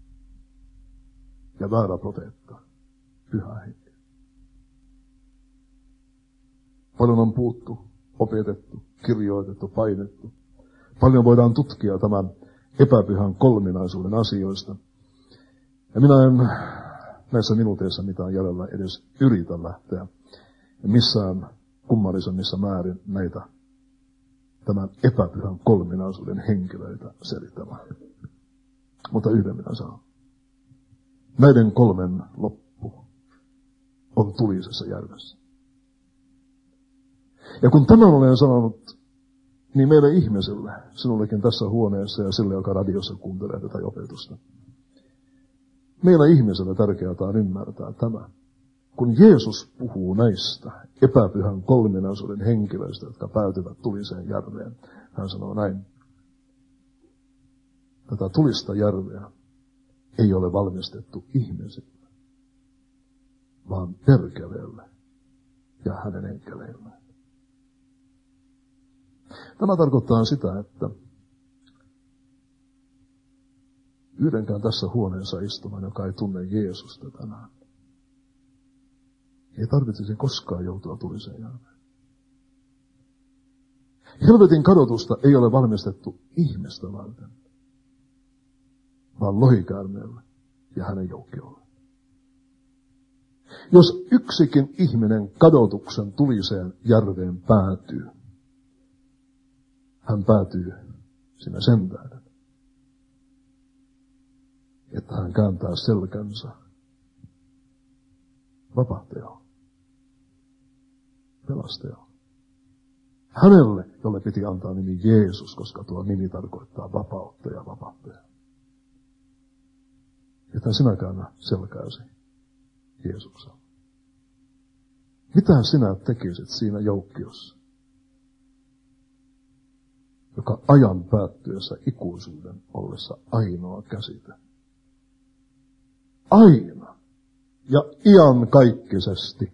Ja väärä profeetta, pyhä henki. Paljon on puhuttu, opetettu, kirjoitettu, painettu. Paljon voidaan tutkia tämän epäpyhän kolminaisuuden asioista. Ja minä en näissä minuuteissa mitään jäljellä edes yritä lähteä missään kummallisemmissa määrin näitä tämän epäpyhän kolminaisuuden henkilöitä selittämään. Mutta yhden minä sanon. Näiden kolmen loppu on tulisessa järvessä. Ja kun tämän olen sanonut, niin meille ihmisille, sinullekin tässä huoneessa ja sille, joka radiossa kuuntelee tätä opetusta. Meillä ihmisille tärkeää on ymmärtää tämä. Kun Jeesus puhuu näistä epäpyhän kolminaisuuden henkilöistä, jotka päätyvät tuliseen järveen, hän sanoo näin. Tätä tulista järveä ei ole valmistettu ihmisille, vaan perkeleelle ja hänen enkeleilleen. Tämä tarkoittaa sitä, että yhdenkään tässä huoneessa istuvan, joka ei tunne Jeesusta tänään, ei tarvitsisi koskaan joutua tuliseen järveen. Helvetin kadotusta ei ole valmistettu ihmistä varten, vaan lohikäärmeelle ja hänen joukkiolleen. Jos yksikin ihminen kadotuksen tuliseen järveen päätyy, hän päätyy sinne sen tähden, että hän kääntää selkänsä vapahtajalle, pelastajalle. Hänelle, jolle piti antaa nimi Jeesus, koska tuo nimi tarkoittaa vapautta ja vapahtajaa. Että sinä käännä selkääsi Jeesukselle. Mitä sinä tekisit siinä joukkiossa, joka ajan päättyessä ikuisuuden ollessa ainoa käsite? Aina ja iankaikkisesti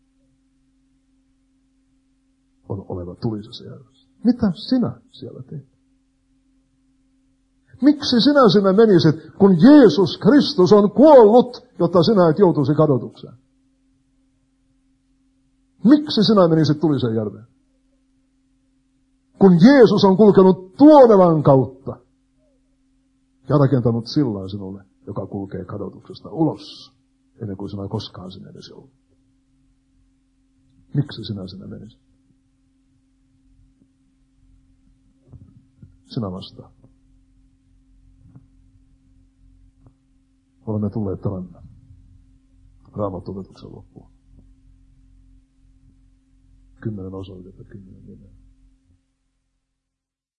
on oleva tulisessa järjessä. Mitä sinä siellä teet? Miksi sinä sinä menisit, kun Jeesus Kristus on kuollut, jotta sinä et joutuisi kadotukseen? Miksi sinä menisit tulisen järveen? Kun Jeesus on kulkenut tuonevan kautta ja rakentanut sillan sinulle, joka kulkee kadotuksesta ulos, ennen kuin sinä koskaan sinne edes ollut. Miksi sinä sinä menisit? Sinä vastaa. Olemme tulleet tämän Raamattu-opetuksen loppuun. Kymmenen osoitetta, kymmenen nimeä.